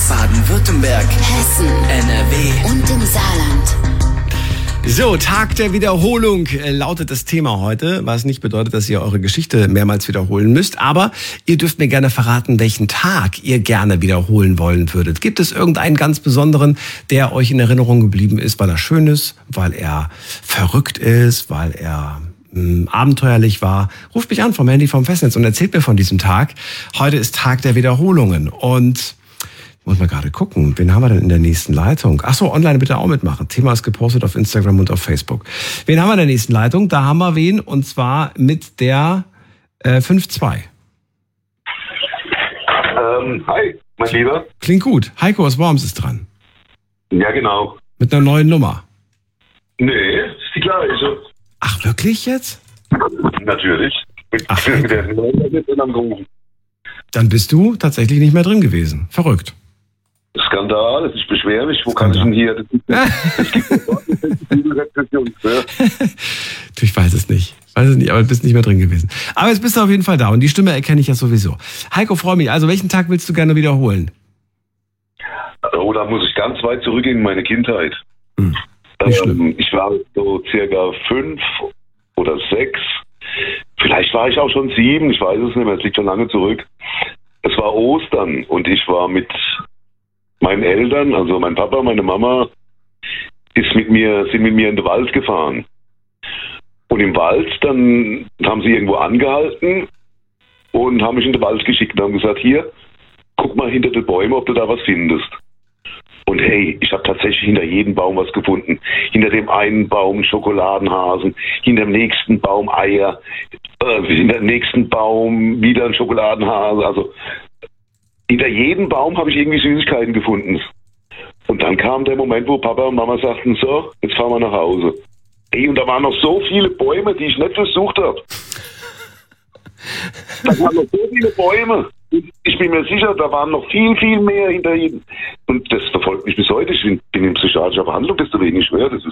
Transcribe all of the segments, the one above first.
Baden-Württemberg, Hessen, NRW und im Saarland. So, Tag der Wiederholung lautet das Thema heute, was nicht bedeutet, dass ihr eure Geschichte mehrmals wiederholen müsst. Aber ihr dürft mir gerne verraten, welchen Tag ihr gerne wiederholen wollen würdet. Gibt es irgendeinen ganz besonderen, der euch in Erinnerung geblieben ist, weil er schön ist, weil er verrückt ist, weil er abenteuerlich war? Ruft mich an vom Handy vom Festnetz und erzählt mir von diesem Tag. Heute ist Tag der Wiederholungen und muss mal gerade gucken, wen haben wir denn in der nächsten Leitung? Ach so, online bitte auch mitmachen. Thema ist gepostet auf Instagram und auf Facebook. Wen haben wir in der nächsten Leitung? Da haben wir wen, und zwar mit der 5-2. Hi, mein Lieber. Klingt gut. Heiko aus Worms ist dran. Ja, genau. Mit einer neuen Nummer. Nee, ist die gleiche. Ach, wirklich jetzt? Natürlich. Ach, Mit der neuen jetzt angerufen. Dann bist du tatsächlich nicht mehr drin gewesen. Verrückt. Skandal, es ist beschwerlich. Wo kann ich denn hier? Es gibt Repression. Du, ich weiß es nicht. Aber du bist nicht mehr drin gewesen. Aber jetzt bist du auf jeden Fall da und die Stimme erkenne ich ja sowieso. Heiko, freue mich. Also, welchen Tag willst du gerne wiederholen? Oh, da muss ich ganz weit zurückgehen in meine Kindheit. Nicht schlimm. Ich war so circa 5 oder 6. Vielleicht war ich auch schon 7, ich weiß es nicht mehr, es liegt schon lange zurück. Es war Ostern und ich war mit meinen Eltern, also mein Papa, meine Mama, sind mit mir in den Wald gefahren. Und im Wald, dann haben sie irgendwo angehalten und haben mich in den Wald geschickt und haben gesagt, hier, guck mal hinter den Bäumen, ob du da was findest. Und hey, ich habe tatsächlich hinter jedem Baum was gefunden. Hinter dem einen Baum Schokoladenhasen, hinter dem nächsten Baum Eier, hinter dem nächsten Baum wieder ein Schokoladenhase. Also hinter jedem Baum habe ich irgendwie Süßigkeiten gefunden. Und dann kam der Moment, wo Papa und Mama sagten, so, jetzt fahren wir nach Hause. Hey, und da waren noch so viele Bäume, die ich nicht versucht habe. Da waren noch so viele Bäume. Ich bin mir sicher, da waren noch viel, viel mehr hinter ihnen. Und das verfolgt mich bis heute. Ich bin in psychiatrischer Behandlung, deswegen ich schwöre, das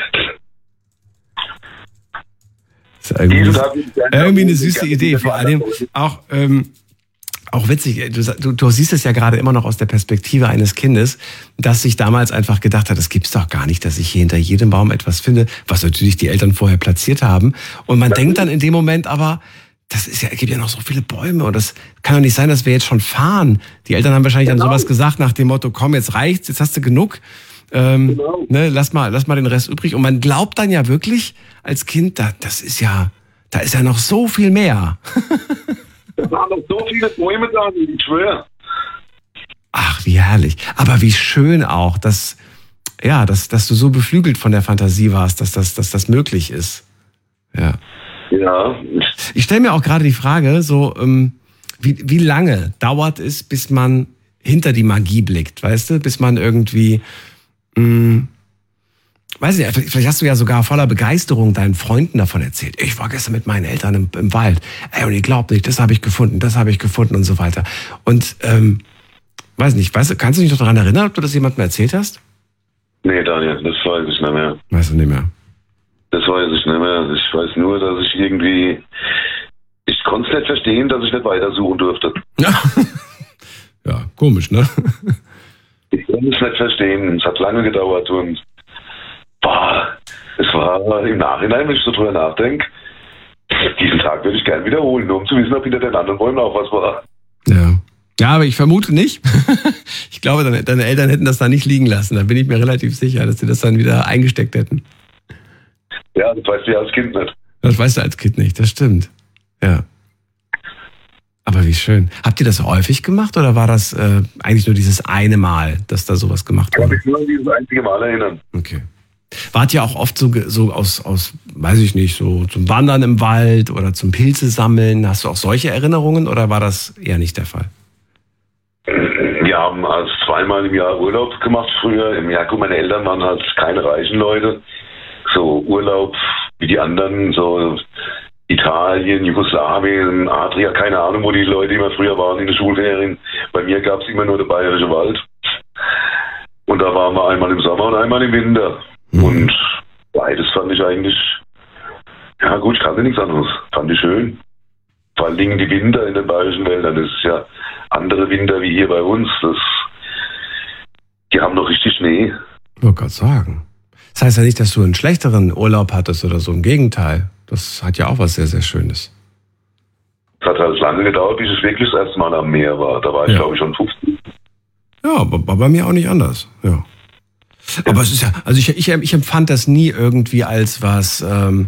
ist irgendwie eine süße Idee. Vor allem auch witzig, du siehst es ja gerade immer noch aus der Perspektive eines Kindes, das sich damals einfach gedacht hat, das gibt's doch gar nicht, dass ich hier hinter jedem Baum etwas finde, was natürlich die Eltern vorher platziert haben. Und man denkt dann in dem Moment aber, es gibt ja noch so viele Bäume und das kann doch nicht sein, dass wir jetzt schon fahren. Die Eltern haben wahrscheinlich dann sowas gesagt nach dem Motto, komm, jetzt reicht's, jetzt hast du genug. Ne, lass mal den Rest übrig. Und man glaubt dann ja wirklich als Kind, da ist ja noch so viel mehr. Da waren noch so viele Bäume da, ich schwöre. Ach, wie herrlich. Aber wie schön auch, dass du so beflügelt von der Fantasie warst, dass das möglich ist. Ja. Ja. Ich stelle mir auch gerade die Frage, so wie lange dauert es, bis man hinter die Magie blickt, weißt du? Bis man irgendwie, weiß nicht, vielleicht hast du ja sogar voller Begeisterung deinen Freunden davon erzählt. Ich war gestern mit meinen Eltern im Wald. Ey, und ihr glaubt nicht, das habe ich gefunden und so weiter. Und weiß nicht, kannst du dich noch daran erinnern, ob du das jemandem erzählt hast? Nee, Daniel, das weiß ich nicht mehr. Weißt du nicht mehr? Das weiß ich nicht mehr. Ich weiß nur, dass ich konnte es nicht verstehen, dass ich nicht weitersuchen durfte. Ja, komisch, ne? Ich konnte es nicht verstehen. Es hat lange gedauert und es war im Nachhinein, wenn ich so drüber nachdenke, diesen Tag würde ich gerne wiederholen, nur um zu wissen, ob hinter den anderen Bäumen auch was war. Ja. Ja, aber ich vermute nicht. Ich glaube, deine Eltern hätten das da nicht liegen lassen. Da bin ich mir relativ sicher, dass sie das dann wieder eingesteckt hätten. Ja, das weißt du ja als Kind nicht. Das weißt du als Kind nicht, das stimmt. Ja. Aber wie schön. Habt ihr das häufig gemacht oder war das eigentlich nur dieses eine Mal, dass da sowas gemacht wurde? Ich kann mich nur an dieses einzige Mal erinnern. Okay. Wart ihr auch oft so aus, weiß ich nicht, so zum Wandern im Wald oder zum Pilze sammeln? Hast du auch solche Erinnerungen oder war das eher nicht der Fall? Wir haben also 2-mal im Jahr Urlaub gemacht früher. Im Jahr, meine Eltern waren halt keine reichen Leute. So Urlaub wie die anderen, so Italien, Jugoslawien, Adria, keine Ahnung, wo die Leute immer früher waren in den Schulferien. Bei mir gab es immer nur der Bayerische Wald. Und da waren wir einmal im Sommer und einmal im Winter. Und beides fand ich eigentlich, ja gut, ich kannte nichts anderes. Fand ich schön. Vor allen Dingen die Winter in den bayerischen Wäldern. Das ist ja andere Winter wie hier bei uns. Das Die haben noch richtig Schnee. Ich wollte gerade sagen. Das heißt ja nicht, dass du einen schlechteren Urlaub hattest oder so. Im Gegenteil. Das hat ja auch was sehr, sehr Schönes. Es hat halt lange gedauert, bis ich wirklich das erste Mal am Meer war. Da war ich, glaube ich, schon 15. Ja, aber war bei mir auch nicht anders. Ja. Aber es ist ja, also ich empfand das nie irgendwie als was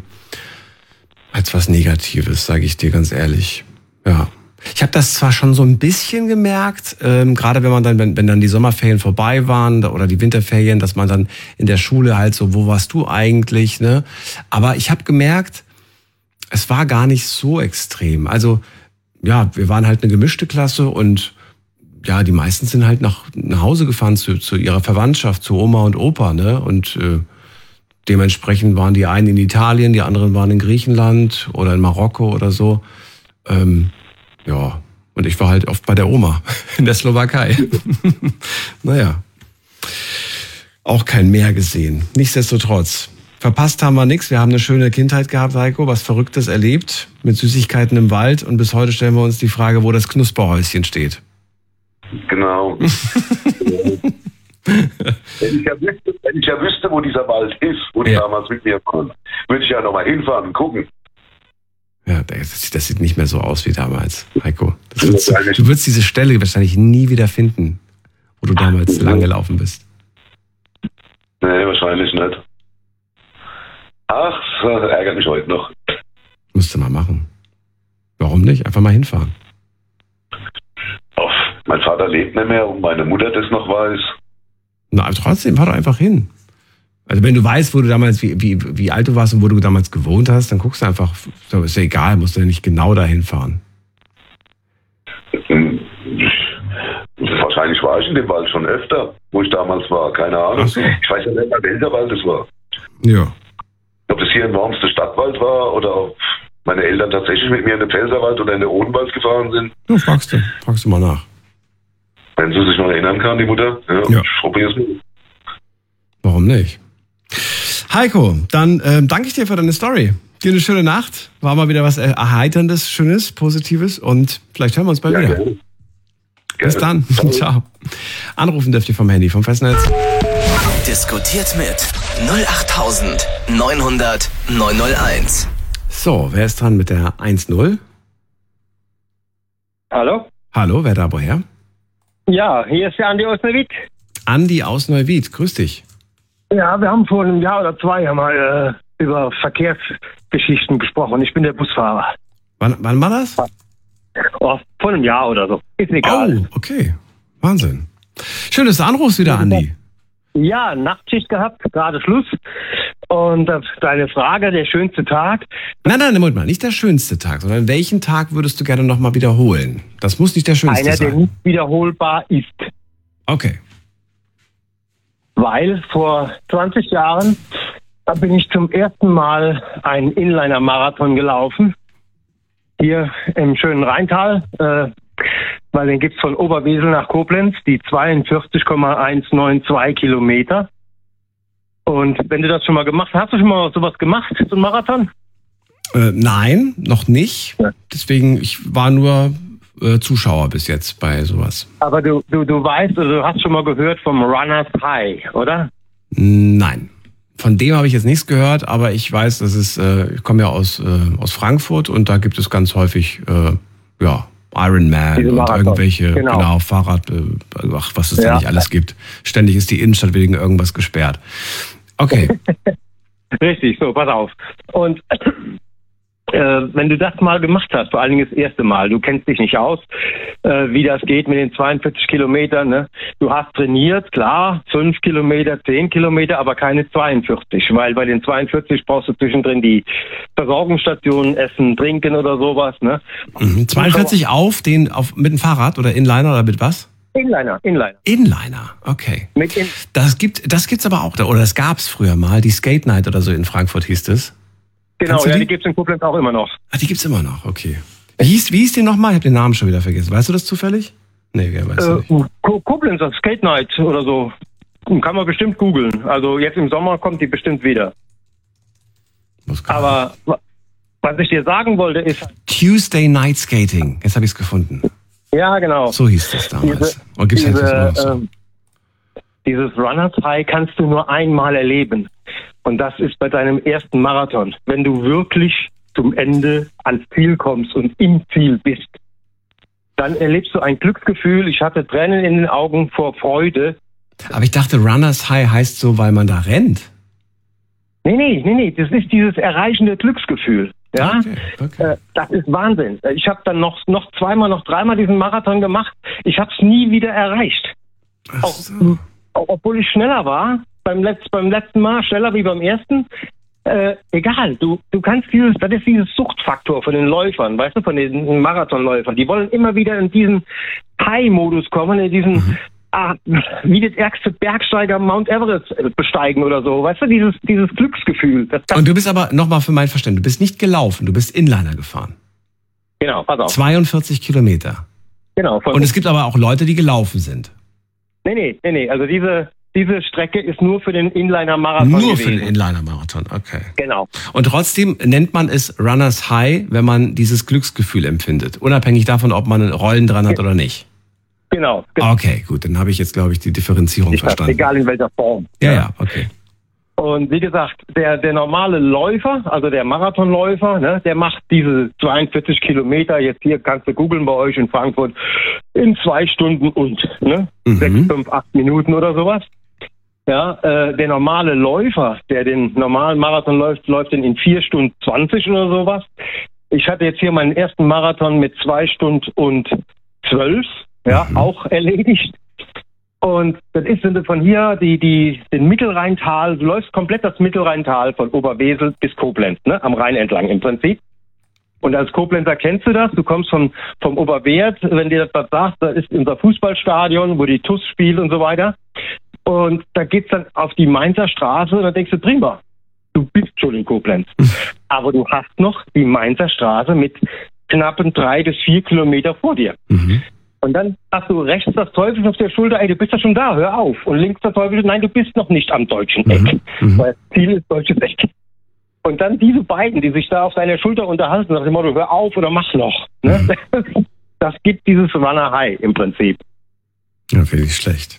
Negatives, sage ich dir ganz ehrlich. Ja. Ich habe das zwar schon so ein bisschen gemerkt, gerade wenn dann die Sommerferien vorbei waren oder die Winterferien, dass man dann in der Schule halt so, wo warst du eigentlich, ne? Aber ich habe gemerkt, es war gar nicht so extrem. Also ja, wir waren halt eine gemischte Klasse und ja, die meisten sind halt nach Hause gefahren zu ihrer Verwandtschaft, zu Oma und Opa, ne? Und dementsprechend waren die einen in Italien, die anderen waren in Griechenland oder in Marokko oder so. Ja, und ich war halt oft bei der Oma in der Slowakei. Naja, auch kein Meer gesehen. Nichtsdestotrotz, verpasst haben wir nichts. Wir haben eine schöne Kindheit gehabt, Heiko, was Verrücktes erlebt mit Süßigkeiten im Wald. Und bis heute stellen wir uns die Frage, wo das Knusperhäuschen steht. Genau. Wenn ich ja wüsste, wo dieser Wald ist, wo die damals mit mir waren, würde ich ja nochmal hinfahren und gucken. Ja, das sieht nicht mehr so aus wie damals, Heiko. Du würdest diese Stelle wahrscheinlich nie wieder finden, wo du damals lang gelaufen bist. Nee, wahrscheinlich nicht. Ach, das ärgert mich heute noch. Musst du mal machen. Warum nicht? Einfach mal hinfahren. Mein Vater lebt nicht mehr und meine Mutter das noch weiß. Na, aber trotzdem, fahr doch einfach hin. Also wenn du weißt, wo du damals, wie alt du warst und wo du damals gewohnt hast, dann guckst du einfach, ist ja egal, musst du ja nicht genau dahin fahren. Wahrscheinlich war ich in dem Wald schon öfter, wo ich damals war, keine Ahnung. So. Ich weiß ja nicht, welcher Wald es war. Ja. Ob das hier in Worms der Stadtwald war oder ob meine Eltern tatsächlich mit mir in den Pfälzerwald oder in den Odenwald gefahren sind. Ja, fragst du mal nach. Wenn sie sich noch erinnern kann, die Mutter, ja. Ich probier's mal. Warum nicht? Heiko, dann danke ich dir für deine Story. Dir eine schöne Nacht. War mal wieder was Erheiterndes, Schönes, Positives und vielleicht hören wir uns bald wieder. Gerne. Bis dann. Ciao. Anrufen dürft ihr vom Handy, vom Festnetz. Diskutiert mit 08900 901. So, wer ist dran mit der 1-0? Hallo? Hallo, wer da woher? Ja, hier ist der Andi aus Neuwied. Andi aus Neuwied, grüß dich. Ja, wir haben vor einem Jahr oder zwei mal über Verkehrsgeschichten gesprochen. Ich bin der Busfahrer. Wann war das? Oh, vor einem Jahr oder so. Ist egal. Oh, okay. Wahnsinn. Schön, dass du anrufst wieder, Andi. Ja, Nachtschicht gehabt, gerade Schluss. Und deine Frage, der schönste Tag. Nein, Moment mal, nicht der schönste Tag, sondern welchen Tag würdest du gerne nochmal wiederholen? Das muss nicht der schönste sein. Einer, der nicht wiederholbar ist. Okay. Weil vor 20 Jahren bin ich zum ersten Mal einen Inliner-Marathon gelaufen. Hier im schönen Rheintal, weil den gibt's von Oberwesel nach Koblenz, die 42,192 Kilometer. Und wenn du das schon mal gemacht hast, du schon mal sowas gemacht, so einen Marathon? Nein, noch nicht. Ja. Deswegen, ich war nur Zuschauer bis jetzt bei sowas. Aber du weißt, also du hast schon mal gehört vom Runners High, oder? Nein. Von dem habe ich jetzt nichts gehört, aber ich weiß, dass es, ich komme ja aus Frankfurt und da gibt es ganz häufig, Ironman und irgendwelche, genau Fahrrad, was es da nicht alles gibt. Ständig ist die Innenstadt wegen irgendwas gesperrt. Okay. Richtig, so, pass auf. Und wenn du das mal gemacht hast, vor allen Dingen das erste Mal, du kennst dich nicht aus, wie das geht mit den 42 Kilometern, ne? Du hast trainiert, klar, 5 Kilometer, 10 Kilometer, aber keine 42, weil bei den 42 brauchst du zwischendrin die Versorgungsstationen, Essen, Trinken oder sowas, ne? 42 mit dem Fahrrad oder Inliner oder mit was? Inliner. Inliner, okay. Das gibt's aber auch, oder das gab's früher mal, die Skate Night oder so in Frankfurt hieß es. Genau, ja, die gibt's in Koblenz auch immer noch. Ach, die gibt's immer noch, okay. Wie hieß die nochmal? Ich habe den Namen schon wieder vergessen. Weißt du das zufällig? Nee, weißt du nicht. Koblenzer Skate Night oder so. Kann man bestimmt googeln. Also jetzt im Sommer kommt die bestimmt wieder. Aber was ich dir sagen wollte ist... Tuesday Night Skating. Jetzt habe ich es gefunden. Ja, genau. So hieß das damals. Und gibt's halt immer noch so. dieses Runners High kannst du nur einmal erleben. Und das ist bei deinem ersten Marathon, wenn du wirklich zum Ende ans Ziel kommst und im Ziel bist. Dann erlebst du ein Glücksgefühl. Ich hatte Tränen in den Augen vor Freude. Aber ich dachte, Runners High heißt so, weil man da rennt. Nee. Das ist dieses erreichende Glücksgefühl. Ja, Okay. Das ist Wahnsinn. Ich habe dann noch dreimal diesen Marathon gemacht. Ich habe es nie wieder erreicht. Ach so. Obwohl ich schneller war, beim letzten Mal, schneller wie beim ersten. Egal, du kannst das ist dieses Suchtfaktor von den Läufern, weißt du, von den Marathonläufern. Die wollen immer wieder in diesen High-Modus kommen, in diesen, wie das ärgste Bergsteiger Mount Everest besteigen oder so, weißt du, dieses Glücksgefühl. Und du bist aber, nochmal für mein Verständnis, du bist nicht gelaufen, du bist Inliner gefahren. Genau, pass auf. 42 Kilometer. Genau. Und es gibt aber auch Leute, die gelaufen sind. Nee. Also diese Strecke ist nur für den Inliner-Marathon Nur gewesen. für den Inliner-Marathon, okay. Genau. Und trotzdem nennt man es Runners High, wenn man dieses Glücksgefühl empfindet. Unabhängig davon, ob man Rollen dran hat oder nicht. Genau. Okay, gut, dann habe ich jetzt, glaube ich, die Differenzierung verstanden. Egal in welcher Form. Ja, okay. Und wie gesagt, der normale Läufer, also der Marathonläufer, ne, der macht diese 42 Kilometer, jetzt hier kannst du googeln bei euch in Frankfurt, in 2 Stunden und 6, 5, 8 Minuten oder sowas. Ja, der normale Läufer, der den normalen Marathon läuft den in 4 Stunden 20 oder sowas. Ich hatte jetzt hier meinen ersten Marathon mit 2 Stunden und 12, auch erledigt. Und das ist, wenn du von hier den Mittelrheintal, du läufst komplett das Mittelrheintal von Oberwesel bis Koblenz, ne, am Rhein entlang im Prinzip. Und als Koblenzer kennst du das, du kommst vom Oberwert, wenn dir das was sagt, da ist unser Fußballstadion, wo die TuS spielt und so weiter. Und da geht's dann auf die Mainzer Straße und dann denkst du, prima, du bist schon in Koblenz. Aber du hast noch die Mainzer Straße mit knappen 3 bis 4 Kilometer vor dir. Und dann hast du rechts das Teufel auf der Schulter, ey, du bist ja schon da, hör auf. Und links das Teufel, nein, du bist noch nicht am deutschen Eck. Weil das Ziel ist deutsches Eck. Und dann diese beiden, die sich da auf deiner Schulter unterhalten, nach dem Motto, hör auf oder mach noch. Ne? Das gibt dieses Runner High im Prinzip. Ja, finde ich schlecht.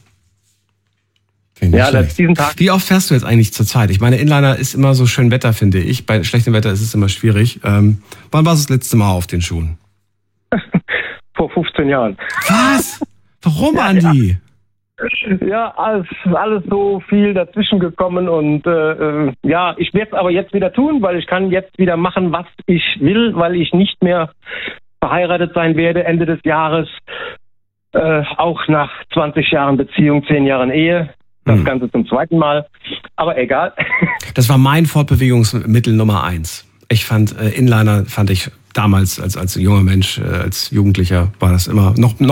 Diesen Tag. Wie oft fährst du jetzt eigentlich zur Zeit? Ich meine, Inliner ist immer so schön Wetter, finde ich. Bei schlechtem Wetter ist es immer schwierig. Wann warst du das letzte Mal auf den Schuhen? Vor 15 Jahren. Was? Warum, Andi? Ja, alles so viel dazwischen gekommen und ich werde es aber jetzt wieder tun, weil ich kann jetzt wieder machen, was ich will, weil ich nicht mehr verheiratet sein werde Ende des Jahres, auch nach 20 Jahren Beziehung, 10 Jahren Ehe. Das Ganze zum zweiten Mal, aber egal. Das war mein Fortbewegungsmittel Nummer 1. Ich fand Inliner, damals als junger Mensch, als Jugendlicher war das immer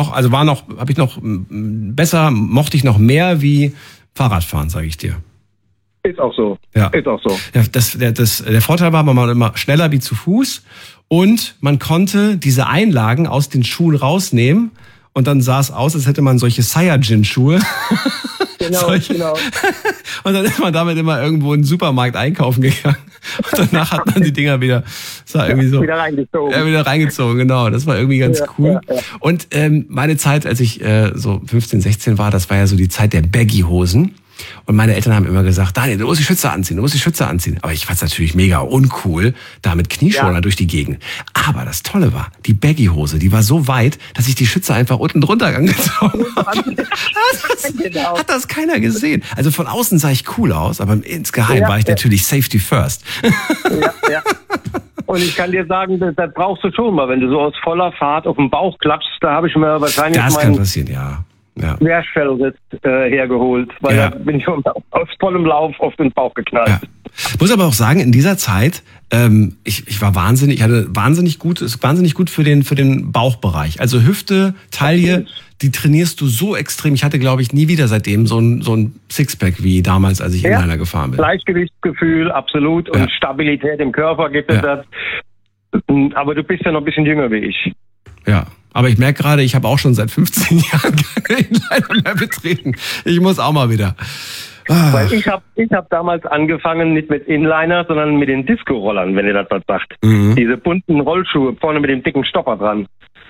mochte ich noch mehr wie Fahrradfahren, sage ich dir. Ist auch so. Ja. Ist auch so. Ja, der Vorteil war, man war immer schneller wie zu Fuß und man konnte diese Einlagen aus den Schuhen rausnehmen und dann sah es aus, als hätte man solche Saiyajin-Schuhe. Genau. Und dann ist man damit immer irgendwo in den Supermarkt einkaufen gegangen. Und danach hat man die Dinger wieder reingezogen. Genau, das war irgendwie ganz cool. Ja. Und meine Zeit, als ich so 15, 16 war, das war ja so die Zeit der Baggy-Hosen. Und meine Eltern haben immer gesagt, Daniel, du musst die Schütze anziehen. Aber ich fand's natürlich mega uncool, da mit Knieschoner durch die Gegend. Aber das Tolle war, die Baggy-Hose, die war so weit, dass ich die Schütze einfach unten drunter angezogen habe. Hat das keiner gesehen. Also von außen sah ich cool aus, aber insgeheim war ich natürlich Safety First. Ja. Und ich kann dir sagen, das brauchst du schon mal, wenn du so aus voller Fahrt auf den Bauch klappst, da habe ich mir wahrscheinlich das kann passieren, ja. Querschellriss hergeholt, weil da bin ich aus vollem Lauf auf den Bauch geknallt. Ja. Muss aber auch sagen, in dieser Zeit, ich war wahnsinnig, ist wahnsinnig gut für den Bauchbereich. Also Hüfte, Taille, die trainierst du so extrem. Ich hatte, glaube ich, nie wieder seitdem so ein Sixpack wie damals, als ich Inliner gefahren bin. Gleichgewichtsgefühl, absolut. Und Stabilität im Körper gibt es das. Aber du bist ja noch ein bisschen jünger wie ich. Ja. Aber ich merke gerade, ich habe auch schon seit 15 Jahren keine Inliner mehr betreten. Ich muss auch mal wieder. Weil ich hab damals angefangen nicht mit Inliner, sondern mit den Disco-Rollern, wenn ihr das was sagt. Diese bunten Rollschuhe vorne mit dem dicken Stopper dran.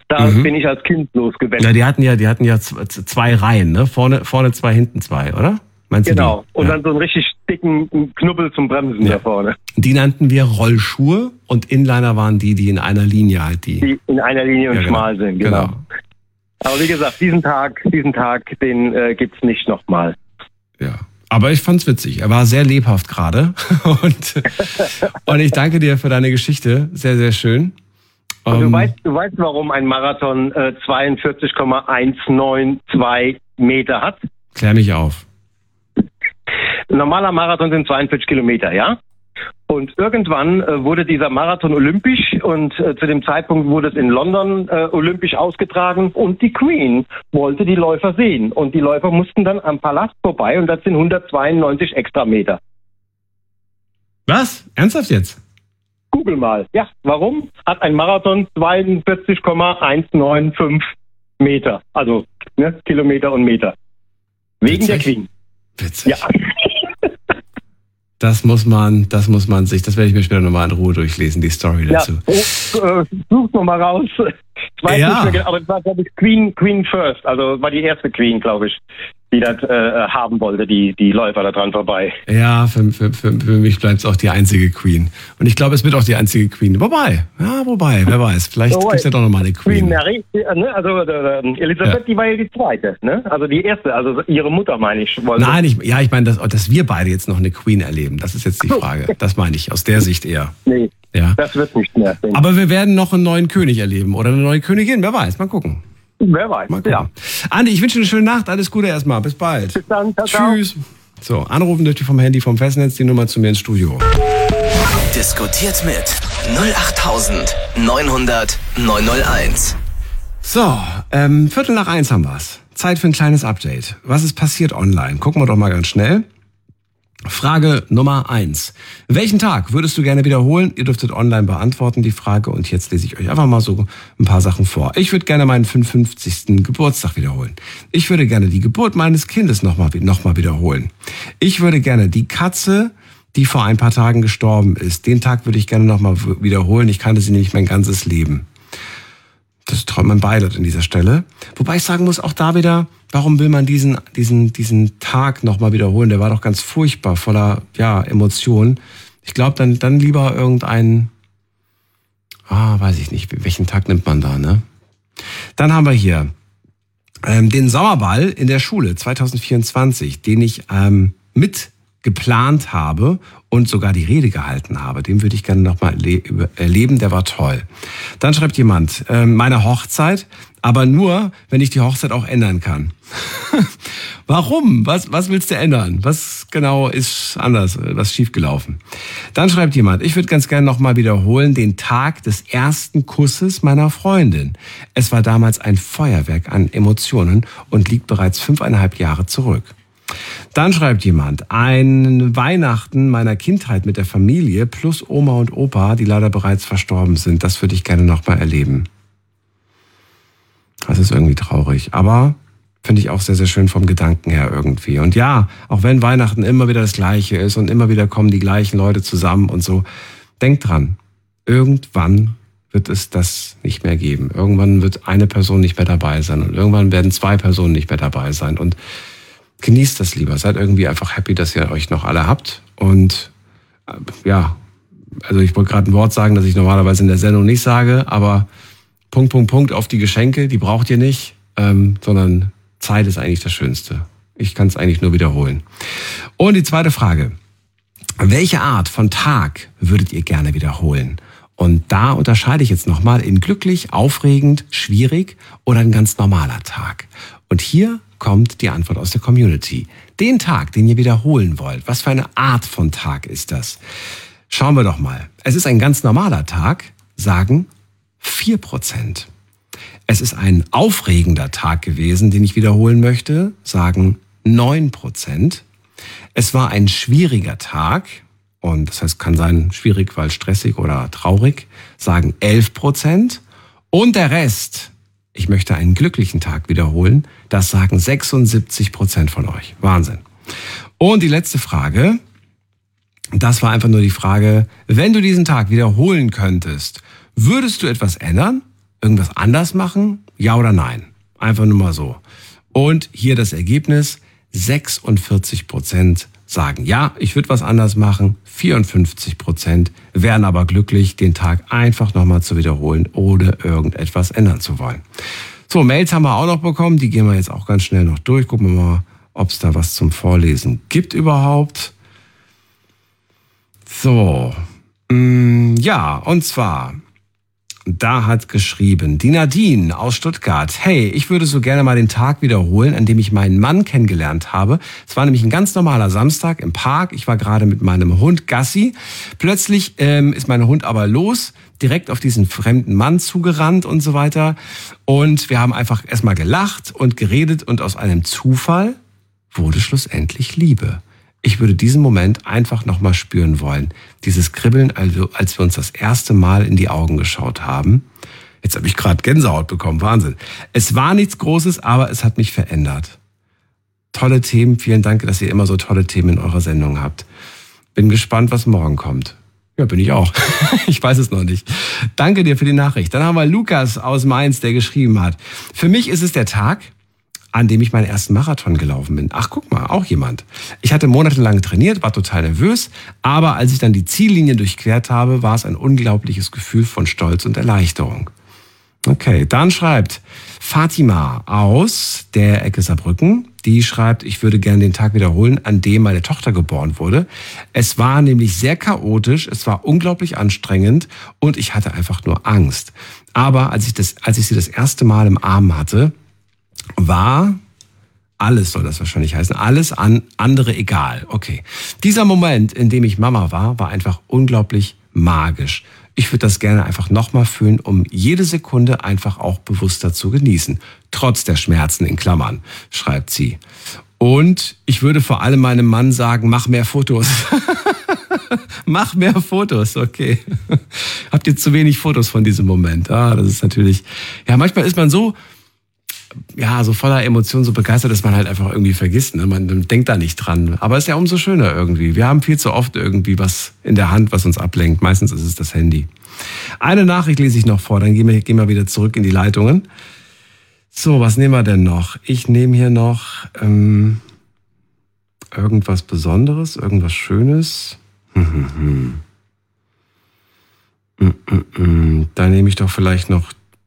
Da bin ich als Kind losgewendet. Ja, die hatten ja zwei Reihen, ne? Vorne zwei, hinten zwei, oder? Meinst du Genau. die? Und dann so einen richtig dicken Knubbel zum Bremsen da vorne. Die nannten wir Rollschuhe und Inliner waren die in einer Linie halt die in einer Linie und schmal sind, genau. Aber wie gesagt, diesen Tag, den gibt's nicht nochmal. Ja. Aber ich fand's witzig. Er war sehr lebhaft gerade. und ich danke dir für deine Geschichte. Sehr, sehr schön. Und du weißt, warum ein Marathon 42,192 Meter hat? Klär mich auf. Ein normaler Marathon sind 42 Kilometer, ja? Und irgendwann wurde dieser Marathon olympisch und zu dem Zeitpunkt wurde es in London olympisch ausgetragen und die Queen wollte die Läufer sehen. Und die Läufer mussten dann am Palast vorbei und das sind 192 extra Meter. Was? Ernsthaft jetzt? Google mal. Ja, warum hat ein Marathon 42,195 Meter? Also Kilometer und Meter. Wegen der Queen. Witzig. Ja. Das werde ich mir später nochmal in Ruhe durchlesen, die Story dazu. Ja, such nochmal raus. Ich weiß nicht mehr genau, aber es war, glaube ich, Queen First. Also war die erste Queen, glaube ich, die das haben wollte, die Läufer da dran vorbei. Ja, für mich bleibt es auch die einzige Queen. Und ich glaube, es wird auch die einzige Queen. Wobei, wer weiß, vielleicht kriegt er doch nochmal eine Queen. Queen Mary, also Elisabeth, die war ja die zweite, ne? Also die erste, also ihre Mutter, meine ich. Nein, ich meine, dass wir beide jetzt noch eine Queen erleben. Das ist jetzt die Frage. Das meine ich, aus der Sicht eher. Nee, ja. Das wird nicht mehr. Aber wir werden noch einen neuen König erleben oder eine neue Königin, wer weiß, mal gucken. Wer weiß, ja. Andi, ich wünsche dir eine schöne Nacht, alles Gute erstmal, bis bald. Bis dann, Tschüss. So, anrufen dürft ihr vom Handy, vom Festnetz, die Nummer zu mir ins Studio. Diskutiert mit 08900 901. So, 1:15 haben wir's. Zeit für ein kleines Update. Was ist passiert online? Gucken wir doch mal ganz schnell. Frage Nummer 1. Welchen Tag würdest du gerne wiederholen? Ihr dürftet online beantworten die Frage und jetzt lese ich euch einfach mal so ein paar Sachen vor. Ich würde gerne meinen 55. Geburtstag wiederholen. Ich würde gerne die Geburt meines Kindes noch mal wiederholen. Ich würde gerne die Katze, die vor ein paar Tagen gestorben ist. Den Tag würde ich gerne noch mal wiederholen. Ich kannte sie nämlich mein ganzes Leben. Das ist mein Beileid an dieser Stelle. Wobei ich sagen muss, auch da wieder, warum will man diesen Tag nochmal wiederholen? Der war doch ganz furchtbar, voller Emotionen. Ich glaube, dann lieber irgendeinen, weiß ich nicht, welchen Tag nimmt man da, ne? Dann haben wir hier den Sommerball in der Schule 2024, den ich mit geplant habe und sogar die Rede gehalten habe. Den würde ich gerne nochmal erleben, der war toll. Dann schreibt jemand, meine Hochzeit, aber nur, wenn ich die Hochzeit auch ändern kann. Warum? Was willst du ändern? Was genau ist anders, was schiefgelaufen? Dann schreibt jemand, ich würde ganz gerne nochmal wiederholen, den Tag des ersten Kusses meiner Freundin. Es war damals ein Feuerwerk an Emotionen und liegt bereits 5,5 Jahre zurück. Dann schreibt jemand, ein Weihnachten meiner Kindheit mit der Familie plus Oma und Opa, die leider bereits verstorben sind. Das würde ich gerne nochmal erleben. Das ist irgendwie traurig, aber finde ich auch sehr, sehr schön vom Gedanken her irgendwie. Und ja, auch wenn Weihnachten immer wieder das Gleiche ist und immer wieder kommen die gleichen Leute zusammen und so, denkt dran, irgendwann wird es das nicht mehr geben. Irgendwann wird eine Person nicht mehr dabei sein und irgendwann werden 2 Personen nicht mehr dabei sein und genießt das lieber. Seid irgendwie einfach happy, dass ihr euch noch alle habt. Und also ich wollte gerade ein Wort sagen, das ich normalerweise in der Sendung nicht sage, aber Punkt auf die Geschenke, die braucht ihr nicht, sondern Zeit ist eigentlich das Schönste. Ich kann es eigentlich nur wiederholen. Und die zweite Frage. Welche Art von Tag würdet ihr gerne wiederholen? Und da unterscheide ich jetzt nochmal in glücklich, aufregend, schwierig oder ein ganz normaler Tag. Und hier kommt die Antwort aus der Community. Den Tag, den ihr wiederholen wollt, was für eine Art von Tag ist das? Schauen wir doch mal. Es ist ein ganz normaler Tag, sagen 4%. Es ist ein aufregender Tag gewesen, den ich wiederholen möchte, sagen 9%. Es war ein schwieriger Tag, und das heißt, kann sein schwierig, weil stressig oder traurig, sagen 11%. Und der Rest, ich möchte einen glücklichen Tag wiederholen, das sagen 76% von euch. Wahnsinn. Und die letzte Frage, das war einfach nur die Frage, wenn du diesen Tag wiederholen könntest, würdest du etwas ändern? irgendwas anders machen? Ja oder nein? Einfach nur mal so. Und hier das Ergebnis, 46% sagen, ja, ich würde was anders machen. 54% wären aber glücklich, den Tag einfach nochmal zu wiederholen, ohne irgendetwas ändern zu wollen. So, Mails haben wir auch noch bekommen. Die gehen wir jetzt auch ganz schnell noch durch. Gucken wir mal, ob es da was zum Vorlesen gibt überhaupt. So, ja, und zwar, da hat geschrieben die Nadine aus Stuttgart: Hey, ich würde so gerne mal den Tag wiederholen, an dem ich meinen Mann kennengelernt habe. Es war nämlich ein ganz normaler Samstag im Park. Ich war gerade mit meinem Hund Gassi. Plötzlich ist mein Hund aber los, direkt auf diesen fremden Mann zugerannt und so weiter. Und wir haben einfach erstmal gelacht und geredet und aus einem Zufall wurde schlussendlich Liebe. Ich würde diesen Moment einfach nochmal spüren wollen. Dieses Kribbeln, also als wir uns das erste Mal in die Augen geschaut haben. Jetzt habe ich gerade Gänsehaut bekommen, Wahnsinn. Es war nichts Großes, aber es hat mich verändert. Tolle Themen, vielen Dank, dass ihr immer so tolle Themen in eurer Sendung habt. Bin gespannt, was morgen kommt. Ja, bin ich auch. Ich weiß es noch nicht. Danke dir für die Nachricht. Dann haben wir Lukas aus Mainz, der geschrieben hat: Für mich ist es der Tag, an dem ich meinen ersten Marathon gelaufen bin. Ach, guck mal, auch jemand. Ich hatte monatelang trainiert, war total nervös, aber als ich dann die Ziellinie durchquert habe, war es ein unglaubliches Gefühl von Stolz und Erleichterung. Okay, dann schreibt Fatima aus der Ecke Saarbrücken. Die schreibt: Ich würde gerne den Tag wiederholen, an dem meine Tochter geboren wurde. Es war nämlich sehr chaotisch, es war unglaublich anstrengend und ich hatte einfach nur Angst. Aber als ich sie das erste Mal im Arm hatte, war alles, soll das wahrscheinlich heißen, alles andere egal. Okay. Dieser Moment, in dem ich Mama war einfach unglaublich magisch. Ich würde das gerne einfach nochmal fühlen, um jede Sekunde einfach auch bewusster zu genießen. Trotz der Schmerzen in Klammern, schreibt sie. Und ich würde vor allem meinem Mann sagen, mach mehr Fotos. Mach mehr Fotos, okay. Habt ihr zu wenig Fotos von diesem Moment? Ah, das ist natürlich, ja, manchmal ist man so voller Emotionen, so begeistert, dass man halt einfach irgendwie vergisst. Ne? Man denkt da nicht dran. Aber es ist ja umso schöner irgendwie. Wir haben viel zu oft irgendwie was in der Hand, was uns ablenkt. Meistens ist es das Handy. Eine Nachricht lese ich noch vor, dann gehen wir wieder zurück in die Leitungen. So, was nehmen wir denn noch? Ich nehme hier noch irgendwas Besonderes, irgendwas Schönes. Da nehme ich doch vielleicht noch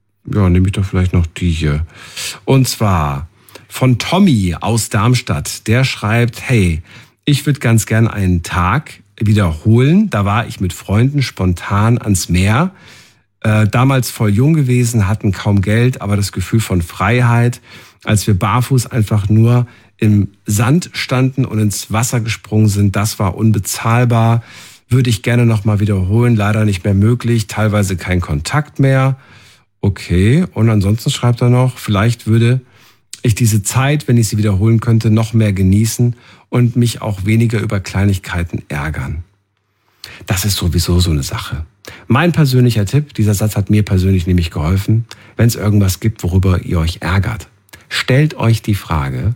die hier. Und zwar von Tommy aus Darmstadt. Der schreibt: Hey, ich würde ganz gern einen Tag wiederholen. Da war ich mit Freunden spontan ans Meer. Damals voll jung gewesen, hatten kaum Geld, aber das Gefühl von Freiheit, als wir barfuß einfach nur im Sand standen und ins Wasser gesprungen sind, das war unbezahlbar. Würde ich gerne nochmal wiederholen. Leider nicht mehr möglich, teilweise kein Kontakt mehr. Okay, und ansonsten schreibt er noch: Vielleicht würde ich diese Zeit, wenn ich sie wiederholen könnte, noch mehr genießen und mich auch weniger über Kleinigkeiten ärgern. Das ist sowieso so eine Sache. Mein persönlicher Tipp, dieser Satz hat mir persönlich nämlich geholfen: Wenn es irgendwas gibt, worüber ihr euch ärgert, stellt euch die Frage,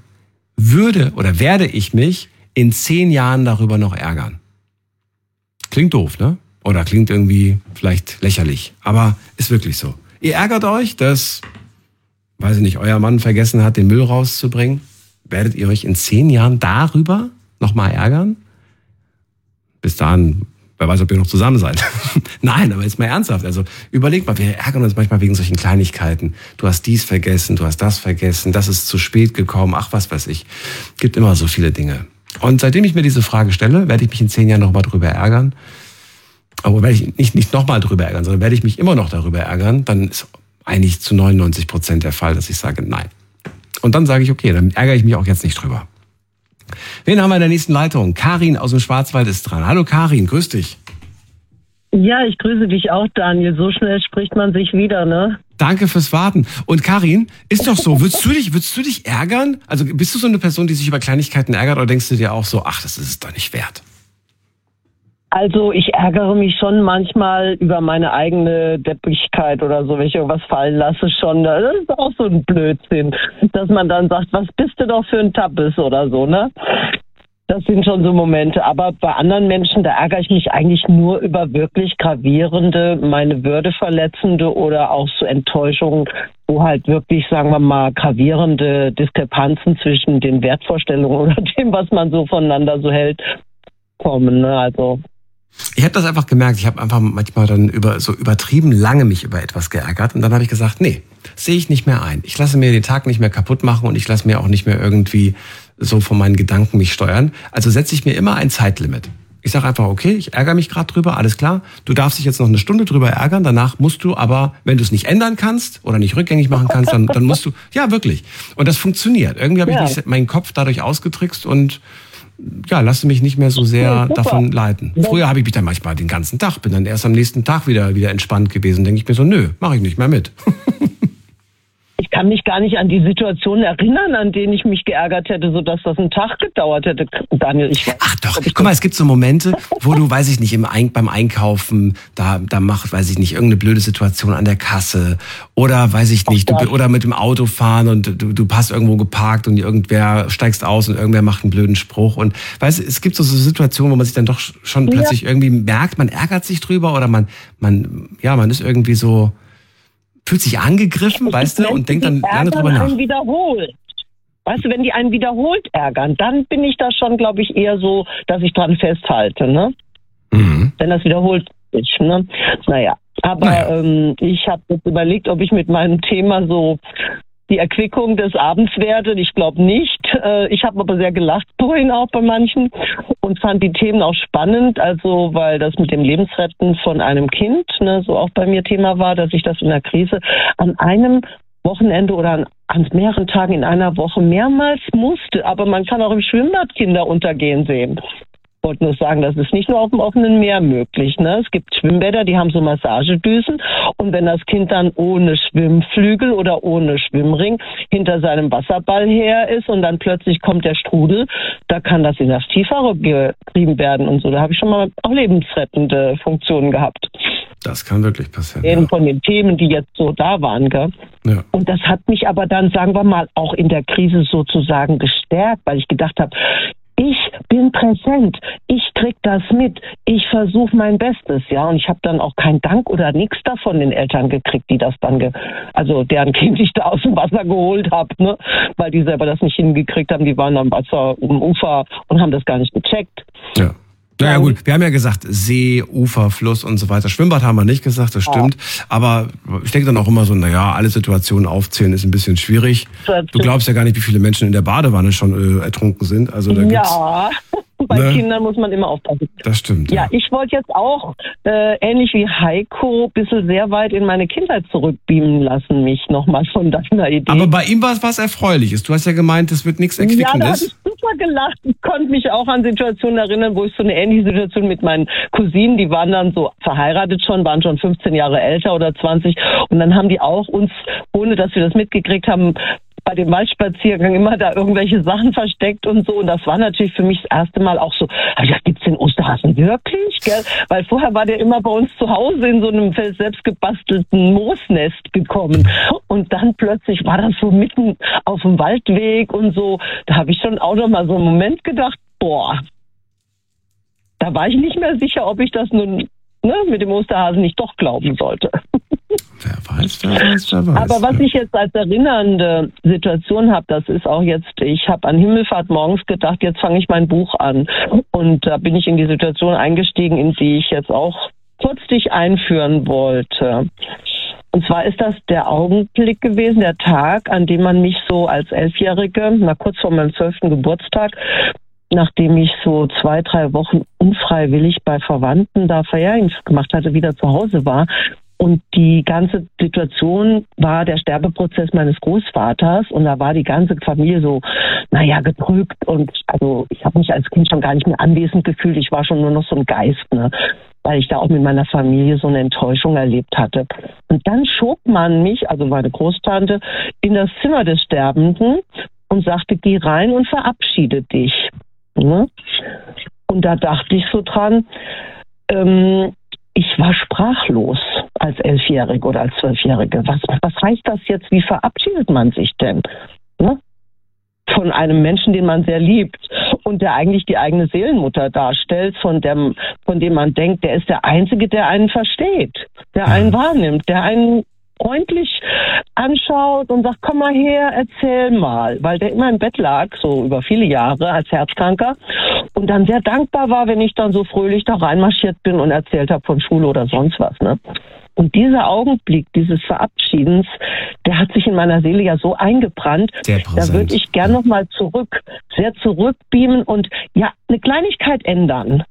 werde ich mich in 10 Jahren darüber noch ärgern? Klingt doof, ne? Oder klingt irgendwie vielleicht lächerlich, aber ist wirklich so. Ihr ärgert euch, dass, weiß ich nicht, euer Mann vergessen hat, den Müll rauszubringen. Werdet ihr euch in 10 Jahren darüber nochmal ärgern? Bis dahin, wer weiß, ob ihr noch zusammen seid. Nein, aber jetzt mal ernsthaft. Also überlegt mal, wir ärgern uns manchmal wegen solchen Kleinigkeiten. Du hast dies vergessen, du hast das vergessen, das ist zu spät gekommen, ach was weiß ich. Gibt immer so viele Dinge. Und seitdem ich mir diese Frage stelle, werde ich mich in 10 Jahren nochmal drüber ärgern. Aber werde ich nicht nochmal drüber ärgern, sondern werde ich mich immer noch darüber ärgern, dann ist eigentlich zu 99% der Fall, dass ich sage nein. Und dann sage ich, okay, dann ärgere ich mich auch jetzt nicht drüber. Wen haben wir in der nächsten Leitung? Karin aus dem Schwarzwald ist dran. Hallo Karin, grüß dich. Ja, ich grüße dich auch, Daniel. So schnell spricht man sich wieder, ne? Danke fürs Warten. Und Karin, ist doch so, würdest du dich ärgern? Also bist du so eine Person, die sich über Kleinigkeiten ärgert, oder denkst du dir auch so, ach, das ist es doch nicht wert? Also ich ärgere mich schon manchmal über meine eigene Deppigkeit oder so, wenn ich irgendwas fallen lasse schon. Das ist auch so ein Blödsinn, dass man dann sagt, was bist du doch für ein Tappes oder so, ne? Das sind schon so Momente. Aber bei anderen Menschen, da ärgere ich mich eigentlich nur über wirklich gravierende, meine Würde verletzende oder auch so Enttäuschungen, wo halt wirklich, sagen wir mal, gravierende Diskrepanzen zwischen den Wertvorstellungen oder dem, was man so voneinander so hält, kommen. Ne? Also ich habe das einfach gemerkt. Ich habe einfach manchmal dann übertrieben lange mich über etwas geärgert. Und dann habe ich gesagt, nee, sehe ich nicht mehr ein. Ich lasse mir den Tag nicht mehr kaputt machen und ich lasse mir auch nicht mehr irgendwie so von meinen Gedanken mich steuern. Also setze ich mir immer ein Zeitlimit. Ich sage einfach, okay, ich ärgere mich gerade drüber, alles klar. Du darfst dich jetzt noch eine Stunde drüber ärgern. Danach musst du aber, wenn du es nicht ändern kannst oder nicht rückgängig machen kannst, dann musst du, ja wirklich. Und das funktioniert. Irgendwie habe ich meinen Kopf dadurch ausgetrickst und ja, lasse mich nicht mehr so sehr davon leiten. Früher habe ich mich dann manchmal den ganzen Tag, bin dann erst am nächsten Tag wieder entspannt gewesen. Denke ich mir so, nö, mache ich nicht mehr mit. Ich kann mich gar nicht an die Situationen erinnern, an denen ich mich geärgert hätte, sodass das einen Tag gedauert hätte. Daniel, ich weiß. Ach doch, guck mal, es gibt so Momente, wo du, weiß ich nicht, beim Einkaufen, da macht, weiß ich nicht, irgendeine blöde Situation an der Kasse oder, weiß ich nicht, oder mit dem Auto fahren und du hast irgendwo geparkt und irgendwer steigst aus und irgendwer macht einen blöden Spruch und, weißt du, es gibt so Situationen, wo man sich dann doch schon plötzlich irgendwie merkt, man ärgert sich drüber oder man ist irgendwie so, fühlt sich angegriffen, weißt du, und denkt dann lange drüber nach. Wiederholt. Weißt du, wenn die einen wiederholt ärgern, dann bin ich da schon, glaube ich, eher so, dass ich dran festhalte, ne? Mhm. Wenn das wiederholt ist, ne? Naja, aber ich habe jetzt überlegt, ob ich mit meinem Thema so die Erquickung des Abends werde. Ich glaube nicht. Ich habe aber sehr gelacht vorhin auch bei manchen und fand die Themen auch spannend, also weil das mit dem Lebensretten von einem Kind, ne, so auch bei mir Thema war, dass ich das in der Krise an einem Wochenende oder an mehreren Tagen in einer Woche mehrmals musste. Aber man kann auch im Schwimmbad Kinder untergehen sehen. Ich wollte nur sagen, das ist nicht nur auf dem offenen Meer möglich. Ne? Es gibt Schwimmbäder, die haben so Massagedüsen. Und wenn das Kind dann ohne Schwimmflügel oder ohne Schwimmring hinter seinem Wasserball her ist und dann plötzlich kommt der Strudel, da kann das in das Tiefere getrieben werden und so. Da habe ich schon mal auch lebensrettende Funktionen gehabt. Das kann wirklich passieren. Von den Themen, die jetzt so da waren. Gell? Ja. Und das hat mich aber dann, sagen wir mal, auch in der Krise sozusagen gestärkt, weil ich gedacht habe, ich bin präsent, ich krieg das mit, ich versuche mein Bestes, ja, und ich habe dann auch keinen Dank oder nichts davon den Eltern gekriegt, die das dann, also deren Kind ich da aus dem Wasser geholt habe, ne, weil die selber das nicht hingekriegt haben, die waren am Wasser, am Ufer und haben das gar nicht gecheckt. Ja. Naja gut, wir haben ja gesagt See, Ufer, Fluss und so weiter. Schwimmbad haben wir nicht gesagt, das stimmt. Aber ich denke dann auch immer so, naja, alle Situationen aufzählen ist ein bisschen schwierig. Du glaubst ja gar nicht, wie viele Menschen in der Badewanne schon ertrunken sind. Also da gibt's, bei Kindern muss man immer aufpassen. Das stimmt. Ja, ich wollte jetzt auch, ähnlich wie Heiko, ein bisschen sehr weit in meine Kindheit zurückbeamen lassen, mich nochmal von deiner Idee. Aber bei ihm war es was Erfreuliches. Du hast ja gemeint, es wird nichts Erquickendes. Ja, da habe ich super gelacht. Ich konnte mich auch an Situationen erinnern, wo ich so eine ähnliche Situation mit meinen Cousinen, die waren dann so verheiratet schon, waren schon 15 Jahre älter oder 20. Und dann haben die auch uns, ohne dass wir das mitgekriegt haben, bei dem Waldspaziergang immer da irgendwelche Sachen versteckt und so. Und das war natürlich für mich das erste Mal auch so, gibt's den Osterhasen wirklich? Gell? Weil vorher war der immer bei uns zu Hause in so einem selbst gebastelten Moosnest gekommen. Und dann plötzlich war das so mitten auf dem Waldweg und so. Da habe ich schon auch noch mal so einen Moment gedacht, boah, da war ich nicht mehr sicher, ob ich das nun mit dem Osterhasen nicht doch glauben sollte. Wer weiß. Aber was ich jetzt als erinnernde Situation habe, das ist auch jetzt, ich habe an Himmelfahrt morgens gedacht, jetzt fange ich mein Buch an. Und da bin ich in die Situation eingestiegen, in die ich jetzt auch kurz dich einführen wollte. Und zwar ist das der Augenblick gewesen, der Tag, an dem man mich so als 11-Jährige, kurz vor meinem 12. Geburtstag, nachdem ich so 2-3 Wochen unfreiwillig bei Verwandten da Verjährungsdienst gemacht hatte, wieder zu Hause war. Und die ganze Situation war der Sterbeprozess meines Großvaters. Und da war die ganze Familie so, gedrückt. Und also ich habe mich als Kind schon gar nicht mehr anwesend gefühlt. Ich war schon nur noch so ein Geist, weil ich da auch mit meiner Familie so eine Enttäuschung erlebt hatte. Und dann schob man mich, also meine Großtante, in das Zimmer des Sterbenden und sagte, geh rein und verabschiede dich. Und da dachte ich so dran, ich war sprachlos als 11-Jährige oder als 12-Jährige. Was heißt das jetzt? Wie verabschiedet man sich denn? Von einem Menschen, den man sehr liebt. und der eigentlich die eigene Seelenmutter darstellt, von dem man denkt, der ist der Einzige, der einen versteht, der einen wahrnimmt, der einen freundlich anschaut und sagt, komm mal her, erzähl mal, weil der immer im Bett lag, so über viele Jahre als Herzkranker und dann sehr dankbar war, wenn ich dann so fröhlich da reinmarschiert bin und erzählt habe von Schule oder sonst was, ne? Und dieser Augenblick dieses Verabschiedens, der hat sich in meiner Seele ja so eingebrannt, da würde ich gern nochmal sehr zurückbeamen und ja, eine Kleinigkeit ändern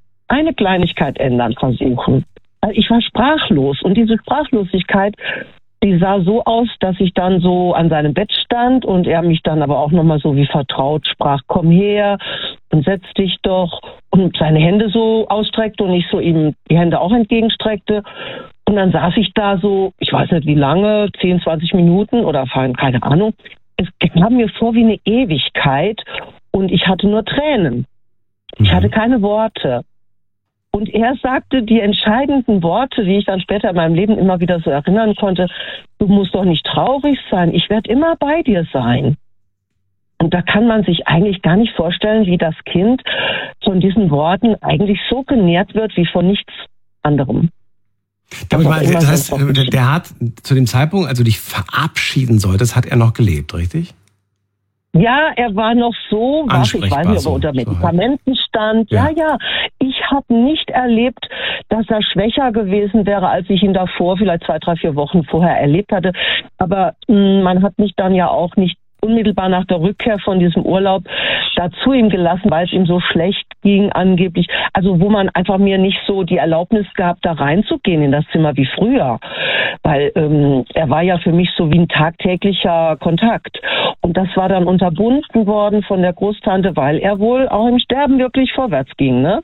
versuchen. Also ich war sprachlos und diese Sprachlosigkeit, die sah so aus, dass ich dann so an seinem Bett stand und er mich dann aber auch nochmal so wie vertraut sprach, komm her und setz dich doch, und seine Hände so ausstreckte und ich so ihm die Hände auch entgegenstreckte. Und dann saß ich da so, ich weiß nicht wie lange, 10, 20 Minuten oder keine Ahnung. Es kam mir vor wie eine Ewigkeit und ich hatte nur Tränen. Ich hatte keine Worte. Und er sagte die entscheidenden Worte, die ich dann später in meinem Leben immer wieder so erinnern konnte: Du musst doch nicht traurig sein, ich werde immer bei dir sein. Und da kann man sich eigentlich gar nicht vorstellen, wie das Kind von diesen Worten eigentlich so genährt wird wie von nichts anderem. Das heißt, der hat zu dem Zeitpunkt, also dich verabschieden solltest, hat er noch gelebt, richtig? Ja, er war noch so, ich weiß nicht, ob er unter Medikamenten stand. Ja. Ich habe nicht erlebt, dass er schwächer gewesen wäre, als ich ihn davor, vielleicht 2, 3, 4 Wochen vorher erlebt hatte. Aber man hat mich dann ja auch nicht unmittelbar nach der Rückkehr von diesem Urlaub da zu ihm gelassen, weil es ihm so schlecht ging angeblich. Also wo man einfach mir nicht so die Erlaubnis gehabt, da reinzugehen in das Zimmer wie früher. Weil er war ja für mich so wie ein tagtäglicher Kontakt. Und das war dann unterbunden worden von der Großtante, weil er wohl auch im Sterben wirklich vorwärts ging, ne?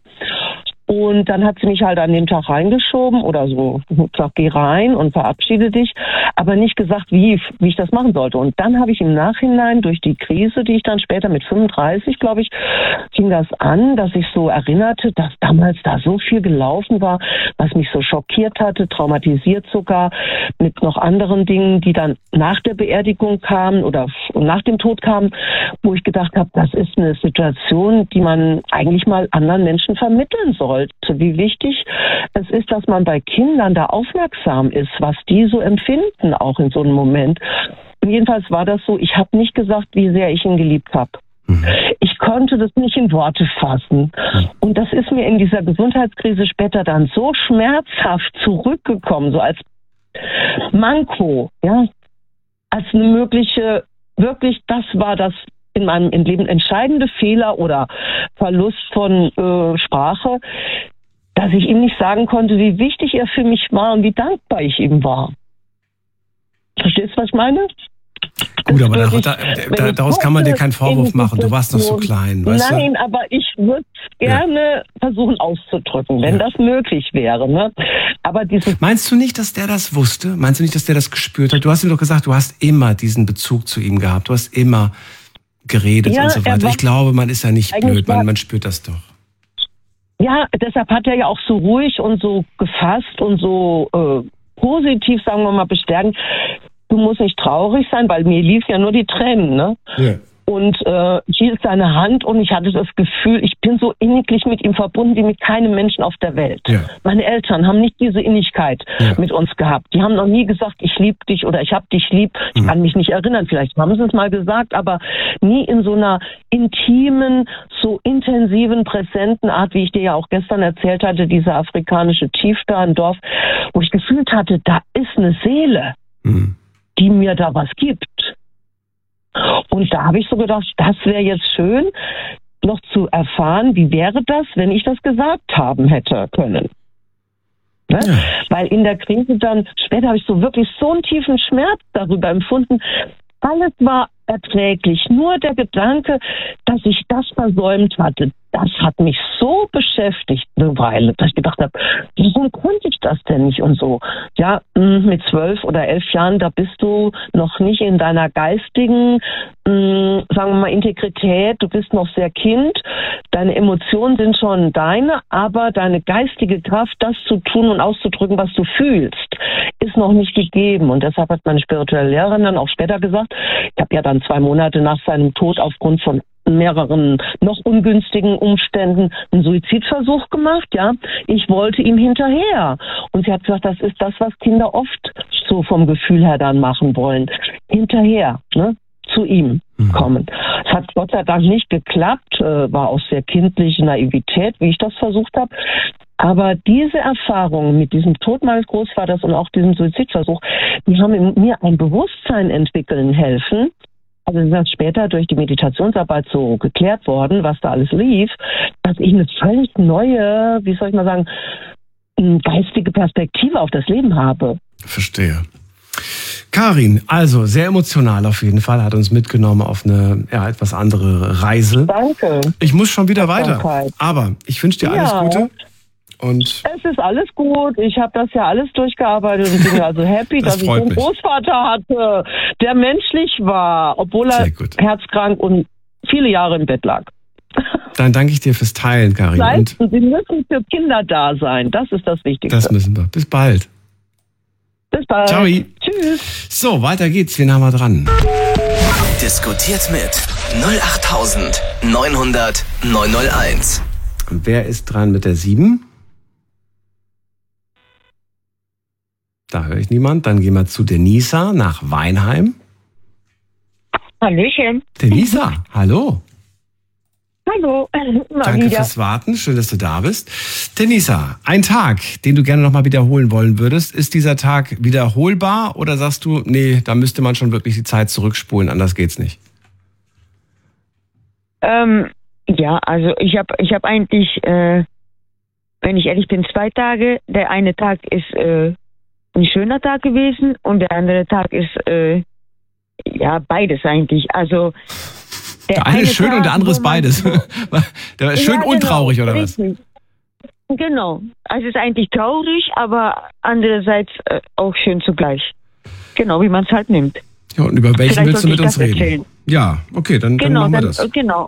Und dann hat sie mich halt an dem Tag reingeschoben oder so, gesagt, geh rein und verabschiede dich, aber nicht gesagt, wie ich das machen sollte. Und dann habe ich im Nachhinein durch die Krise, die ich dann später mit 35, glaube ich, fing das an, dass ich so erinnerte, dass damals da so viel gelaufen war, was mich so schockiert hatte, traumatisiert sogar, mit noch anderen Dingen, die dann nach der Beerdigung kamen oder nach dem Tod kamen, wo ich gedacht habe, das ist eine Situation, die man eigentlich mal anderen Menschen vermitteln soll. Wie wichtig es ist, dass man bei Kindern da aufmerksam ist, was die so empfinden, auch in so einem Moment. Und jedenfalls war das so, ich habe nicht gesagt, wie sehr ich ihn geliebt habe. Ich konnte das nicht in Worte fassen. Und das ist mir in dieser Gesundheitskrise später dann so schmerzhaft zurückgekommen, so als Manko, ja, als eine mögliche, wirklich, das war das in meinem Leben entscheidende Fehler oder Verlust von Sprache, dass ich ihm nicht sagen konnte, wie wichtig er für mich war und wie dankbar ich ihm war. Verstehst du, was ich meine? Gut, aber daraus kann man dir keinen Vorwurf machen. Du warst noch so klein, weißt du? Nein, aber ich würde es gerne versuchen auszudrücken, wenn das möglich wäre. Ne? Aber Meinst du nicht, dass der das wusste? Meinst du nicht, dass der das gespürt hat? Du hast ihm doch gesagt, du hast immer diesen Bezug zu ihm gehabt. Du hast immer geredet und so weiter. Ich glaube, man ist ja nicht blöd, man spürt das doch. Ja, deshalb hat er ja auch so ruhig und so gefasst und so positiv, sagen wir mal, bestärkend. Du musst nicht traurig sein, weil mir liefen ja nur die Tränen, ne? Ja. Und ich hielt seine Hand und ich hatte das Gefühl, ich bin so inniglich mit ihm verbunden wie mit keinem Menschen auf der Welt. Ja. Meine Eltern haben nicht diese Innigkeit mit uns gehabt. Die haben noch nie gesagt, ich liebe dich oder ich hab dich lieb. Ich kann mich nicht erinnern, vielleicht haben sie es mal gesagt, aber nie in so einer intimen, so intensiven, präsenten Art, wie ich dir ja auch gestern erzählt hatte, dieser afrikanische Chief da im Dorf, wo ich gefühlt hatte, da ist eine Seele, die mir da was gibt. Und da habe ich so gedacht, das wäre jetzt schön, noch zu erfahren, wie wäre das, wenn ich das gesagt haben hätte können. Ne? Ja. Weil in der Krise dann, später habe ich so wirklich so einen tiefen Schmerz darüber empfunden. Alles war erträglich. Nur der Gedanke, dass ich das versäumt hatte, das hat mich so beschäftigt eine Weile, dass ich gedacht habe, wieso konnte ich das denn nicht und so. Ja, mit 12 oder 11 Jahren, da bist du noch nicht in deiner geistigen, sagen wir mal, Integrität. Du bist noch sehr Kind. Deine Emotionen sind schon deine, aber deine geistige Kraft, das zu tun und auszudrücken, was du fühlst, ist noch nicht gegeben. Und deshalb hat meine spirituelle Lehrerin dann auch später gesagt, ich habe ja dann 2 Monate nach seinem Tod aufgrund von mehreren noch ungünstigen Umständen einen Suizidversuch gemacht, ja. Ich wollte ihm hinterher. Und sie hat gesagt, das ist das, was Kinder oft so vom Gefühl her dann machen wollen. Hinterher, ne? Zu ihm kommen. Es hat Gott sei Dank nicht geklappt, war aus sehr kindlicher Naivität, wie ich das versucht habe. Aber diese Erfahrungen mit diesem Tod meines Großvaters und auch diesem Suizidversuch, die haben in mir ein Bewusstsein entwickeln helfen. Also ist das später durch die Meditationsarbeit so geklärt worden, was da alles lief, dass ich eine völlig neue, wie soll ich mal sagen, geistige Perspektive auf das Leben habe. Verstehe. Karin, also sehr emotional auf jeden Fall, hat uns mitgenommen auf eine etwas andere Reise. Danke. Ich muss schon wieder weiter, aber ich wünsche dir alles Gute. Und es ist alles gut. Ich habe das ja alles durchgearbeitet und bin also happy, dass ich einen Großvater hatte, der menschlich war, obwohl er herzkrank und viele Jahre im Bett lag. Dann danke ich dir fürs Teilen, Karin. Und Sie müssen für Kinder da sein. Das ist das Wichtigste. Das müssen wir. Bis bald. Bis bald. Ciao. Tschüss. So, weiter geht's. Wen haben wir dran? Diskutiert mit 08900 901. Und wer ist dran mit der 7? Da höre ich niemand. Dann gehen wir zu Denisa nach Weinheim. Hallöchen. Denisa, hallo. Hallo. Danke fürs Warten. Schön, dass du da bist. Denisa, ein Tag, den du gerne nochmal wiederholen wollen würdest. Ist dieser Tag wiederholbar oder sagst du, nee, da müsste man schon wirklich die Zeit zurückspulen, anders geht's nicht? Ja, also ich hab eigentlich, wenn ich ehrlich bin, 2 Tage. Der eine Tag ist ein schöner Tag gewesen und der andere Tag ist beides eigentlich. Also der eine ist schön und der andere ist beides. Der ist schön und traurig, oder richtig. Was? Genau. Also es ist eigentlich traurig, aber andererseits auch schön zugleich. Genau, wie man es halt nimmt. Ja, und über welchen willst du mit uns reden? Erzählen. Ja, okay, dann machen wir das. Genau.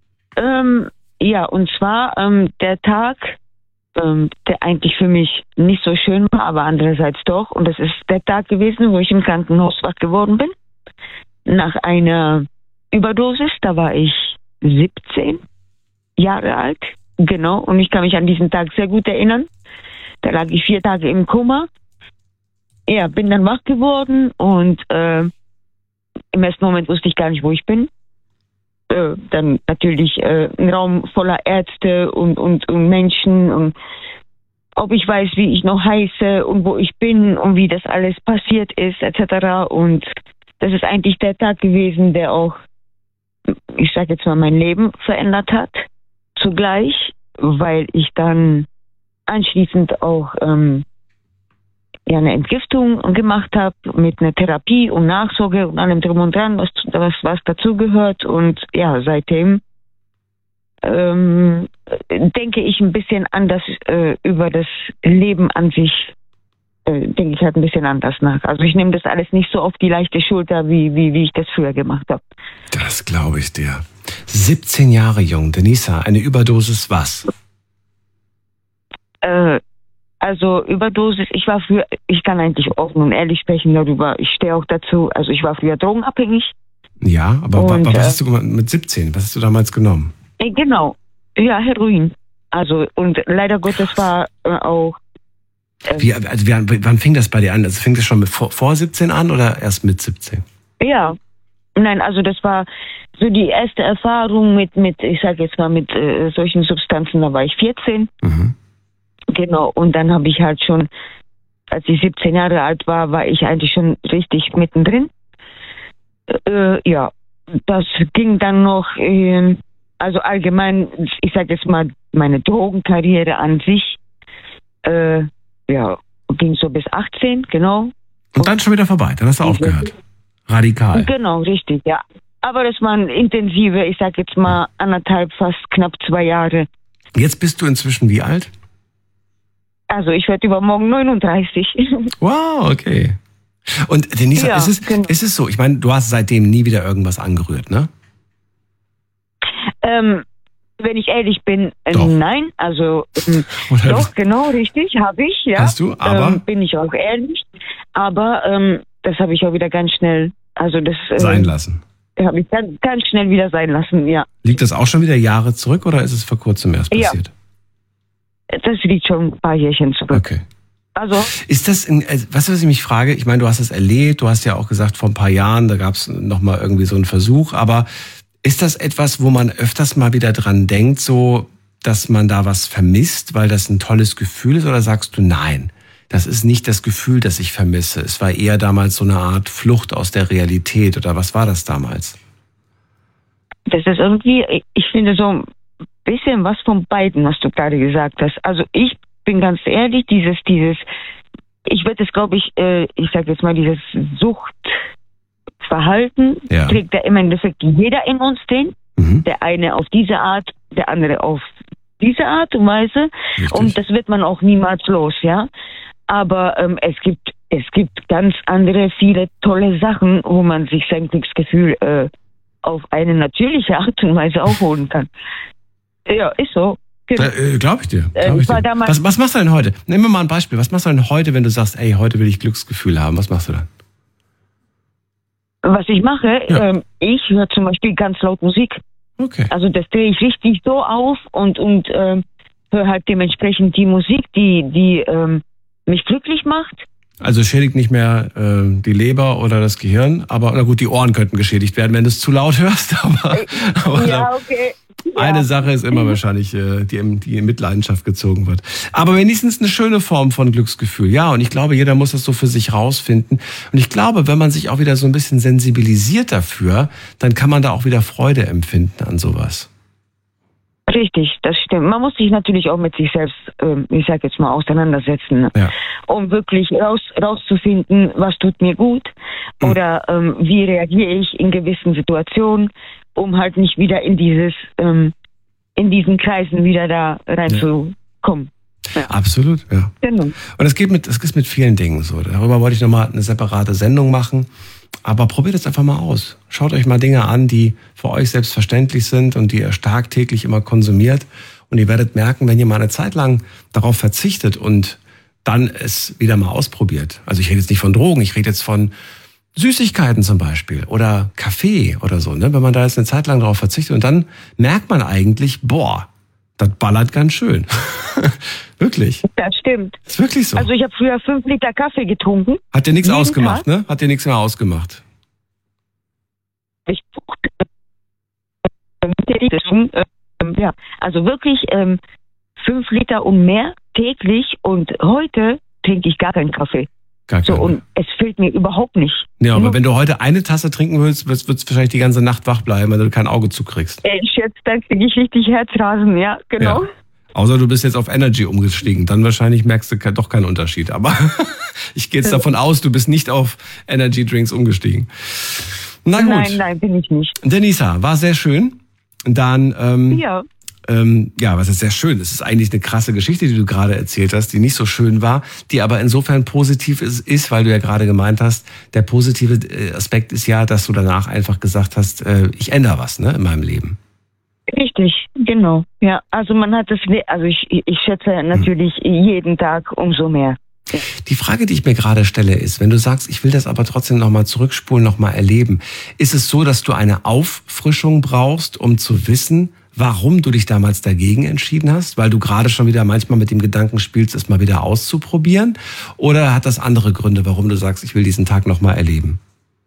Und zwar der Tag, der eigentlich für mich nicht so schön war, aber andererseits doch. Und das ist der Tag gewesen, wo ich im Krankenhaus wach geworden bin. Nach einer Überdosis, da war ich 17 Jahre alt. Genau, und ich kann mich an diesen Tag sehr gut erinnern. Da lag ich 4 Tage im Koma. Ja, bin dann wach geworden und im ersten Moment wusste ich gar nicht, wo ich bin. Dann natürlich ein Raum voller Ärzte und Menschen und ob ich weiß, wie ich noch heiße und wo ich bin und wie das alles passiert ist, etc. Und das ist eigentlich der Tag gewesen, der auch, ich sage jetzt mal, mein Leben verändert hat. Zugleich, weil ich dann anschließend auch eine Entgiftung gemacht habe mit einer Therapie und Nachsorge und allem drum und dran, was dazugehört. Und ja, seitdem denke ich ein bisschen anders über das Leben an sich. Denke ich halt ein bisschen anders nach. Also ich nehme das alles nicht so auf die leichte Schulter, wie ich das früher gemacht habe. Das glaube ich dir. 17 Jahre jung, Denisa, eine Überdosis was? Also Überdosis, ich kann eigentlich offen und ehrlich sprechen darüber, ich stehe auch dazu, also ich war früher drogenabhängig. Ja, aber was hast du gemacht mit 17? Was hast du damals genommen? Genau, ja, Heroin. Also und leider Gottes war auch... wann fing das bei dir an? Also fing das schon vor 17 an oder erst mit 17? Ja, nein, also das war so die erste Erfahrung mit ich sage jetzt mal, mit solchen Substanzen, da war ich 14. Mhm. Genau, und dann habe ich halt schon, als ich 17 Jahre alt war ich eigentlich schon richtig mittendrin. Das ging dann noch, also allgemein, ich sage jetzt mal, meine Drogenkarriere an sich, ging so bis 18, genau. Und dann schon wieder vorbei, dann hast du aufgehört. Radikal. Genau, richtig, ja. Aber das waren intensive, ich sage jetzt mal 1,5, fast knapp 2 Jahre. Jetzt bist du inzwischen wie alt? Also ich werde übermorgen 39. Wow, okay. Und Denisa, ist es so, ich meine, du hast seitdem nie wieder irgendwas angerührt, ne? Wenn ich ehrlich bin, doch. Nein. Also doch, genau, richtig, habe ich, ja. Hast du, aber? Bin ich auch ehrlich. Aber das habe ich auch wieder ganz schnell, also das... sein lassen. habe ich ganz schnell wieder sein lassen, ja. Liegt das auch schon wieder Jahre zurück oder ist es vor kurzem erst passiert? Ja. Das liegt schon ein paar Jährchen zurück. Okay. Also. Ist das, weißt du, was ich mich frage? Ich meine, du hast es erlebt, du hast ja auch gesagt, vor ein paar Jahren, da gab es nochmal irgendwie so einen Versuch, aber ist das etwas, wo man öfters mal wieder dran denkt, so, dass man da was vermisst, weil das ein tolles Gefühl ist, oder sagst du, nein, das ist nicht das Gefühl, das ich vermisse. Es war eher damals so eine Art Flucht aus der Realität, oder was war das damals? Das ist irgendwie, ich finde so ein bisschen was von beiden, was du gerade gesagt hast. Also ich bin ganz ehrlich, dieses, ich würde es, glaube ich sage jetzt mal, dieses Suchtverhalten trägt ja im Endeffekt jeder in uns den. Der eine auf diese Art, der andere auf diese Art und Weise. Richtig. Und das wird man auch niemals los, ja. Aber es gibt ganz andere, viele tolle Sachen, wo man sich sein Glücksgefühl auf eine natürliche Art und Weise aufholen kann. Ja, ist so. Genau. Glaube ich dir. Was machst du denn heute? Nimm mir mal ein Beispiel. Was machst du denn heute, wenn du sagst, ey, heute will ich Glücksgefühl haben? Was machst du dann? Was ich mache, ich höre zum Beispiel ganz laut Musik. Okay. Also das drehe ich richtig so auf und höre halt dementsprechend die Musik, die mich glücklich macht. Also schädigt nicht mehr die Leber oder das Gehirn, aber na gut, die Ohren könnten geschädigt werden, wenn du es zu laut hörst. Aber ja, okay. Eine Sache ist immer wahrscheinlich, die in Mitleidenschaft gezogen wird. Aber wenigstens eine schöne Form von Glücksgefühl. Ja, und ich glaube, jeder muss das so für sich rausfinden. Und ich glaube, wenn man sich auch wieder so ein bisschen sensibilisiert dafür, dann kann man da auch wieder Freude empfinden an sowas. Richtig, das stimmt. Man muss sich natürlich auch mit sich selbst, ich sag jetzt mal, auseinandersetzen, ne? Ja. Um wirklich rauszufinden, was tut mir gut oder wie reagiere ich in gewissen Situationen, um halt nicht wieder in diesen Kreisen wieder da reinzukommen. Ja. Absolut, ja. Genau. Und das ist mit vielen Dingen so. Darüber wollte ich nochmal eine separate Sendung machen. Aber probiert es einfach mal aus. Schaut euch mal Dinge an, die für euch selbstverständlich sind und die ihr tagtäglich immer konsumiert. Und ihr werdet merken, wenn ihr mal eine Zeit lang darauf verzichtet und dann es wieder mal ausprobiert. Also ich rede jetzt nicht von Drogen, ich rede jetzt von Süßigkeiten zum Beispiel oder Kaffee oder so. Ne? Wenn man da jetzt eine Zeit lang darauf verzichtet und dann merkt man eigentlich, boah, das ballert ganz schön. Wirklich. Das stimmt. Ist wirklich so. Also ich habe früher 5 Liter Kaffee getrunken. Hat dir nichts ausgemacht, ne? Hat dir nichts mehr ausgemacht. Ja, also wirklich 5 Liter und mehr täglich und heute trinke ich gar keinen Kaffee. Gar keinen. So, und es fehlt mir überhaupt nicht. Ja, aber wenn du heute eine Tasse trinken willst, wird es wahrscheinlich die ganze Nacht wach bleiben, wenn du kein Auge zukriegst. Jetzt kriege ich richtig Herzrasen, ja, genau. Ja. Außer du bist jetzt auf Energy umgestiegen, dann wahrscheinlich merkst du doch keinen Unterschied. Aber ich gehe jetzt davon aus, du bist nicht auf Energy Drinks umgestiegen. Na gut. Nein, bin ich nicht. Denisa, war sehr schön. Dann, ja, was ist sehr schön. Es ist eigentlich eine krasse Geschichte, die du gerade erzählt hast, die nicht so schön war, die aber insofern positiv ist, weil du ja gerade gemeint hast, der positive Aspekt ist ja, dass du danach einfach gesagt hast, ich ändere was, ne, in meinem Leben. Richtig, genau. Ja, also man hat es, also ich schätze natürlich jeden Tag umso mehr. Ja. Die Frage, die ich mir gerade stelle, ist, wenn du sagst, ich will das aber trotzdem nochmal zurückspulen, nochmal erleben, ist es so, dass du eine Auffrischung brauchst, um zu wissen, warum du dich damals dagegen entschieden hast? Weil du gerade schon wieder manchmal mit dem Gedanken spielst, es mal wieder auszuprobieren? Oder hat das andere Gründe, warum du sagst, ich will diesen Tag nochmal erleben?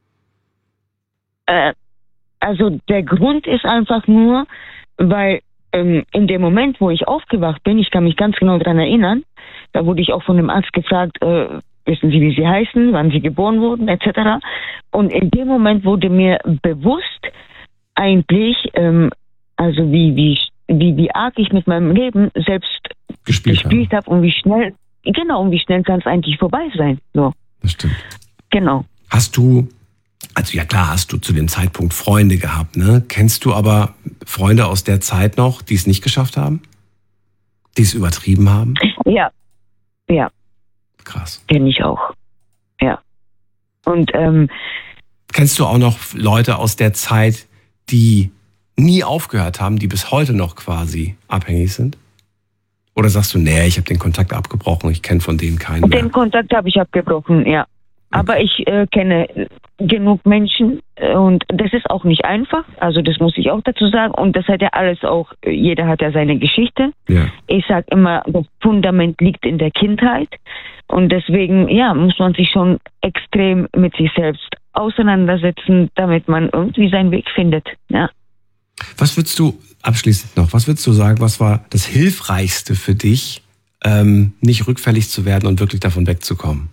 Also der Grund ist einfach nur, weil in dem Moment, wo ich aufgewacht bin, ich kann mich ganz genau daran erinnern, da wurde ich auch von dem Arzt gefragt, wissen Sie, wie Sie heißen, wann Sie geboren wurden, etc. Und in dem Moment wurde mir bewusst eigentlich, also wie arg ich mit meinem Leben selbst gespielt habe und wie schnell kann es eigentlich vorbei sein. So. Das stimmt. Genau. Hast du zu dem Zeitpunkt Freunde gehabt, ne? Kennst du aber Freunde aus der Zeit noch, die es nicht geschafft haben? Die es übertrieben haben? Ja. Krass. Kenne ich auch. Ja. Und kennst du auch noch Leute aus der Zeit, die nie aufgehört haben, die bis heute noch quasi abhängig sind? Oder sagst du, nee, ich habe den Kontakt abgebrochen, ich kenne von denen keinen mehr? Den Kontakt habe ich abgebrochen, ja. Aber ich kenne genug Menschen und das ist auch nicht einfach. Also das muss ich auch dazu sagen. Und das hat ja alles auch, jeder hat ja seine Geschichte. Ja. Ich sage immer, das Fundament liegt in der Kindheit. Und deswegen, ja, muss man sich schon extrem mit sich selbst auseinandersetzen, damit man irgendwie seinen Weg findet. Ja. Was würdest du, abschließend noch, was würdest du sagen, was war das Hilfreichste für dich, nicht rückfällig zu werden und wirklich davon wegzukommen?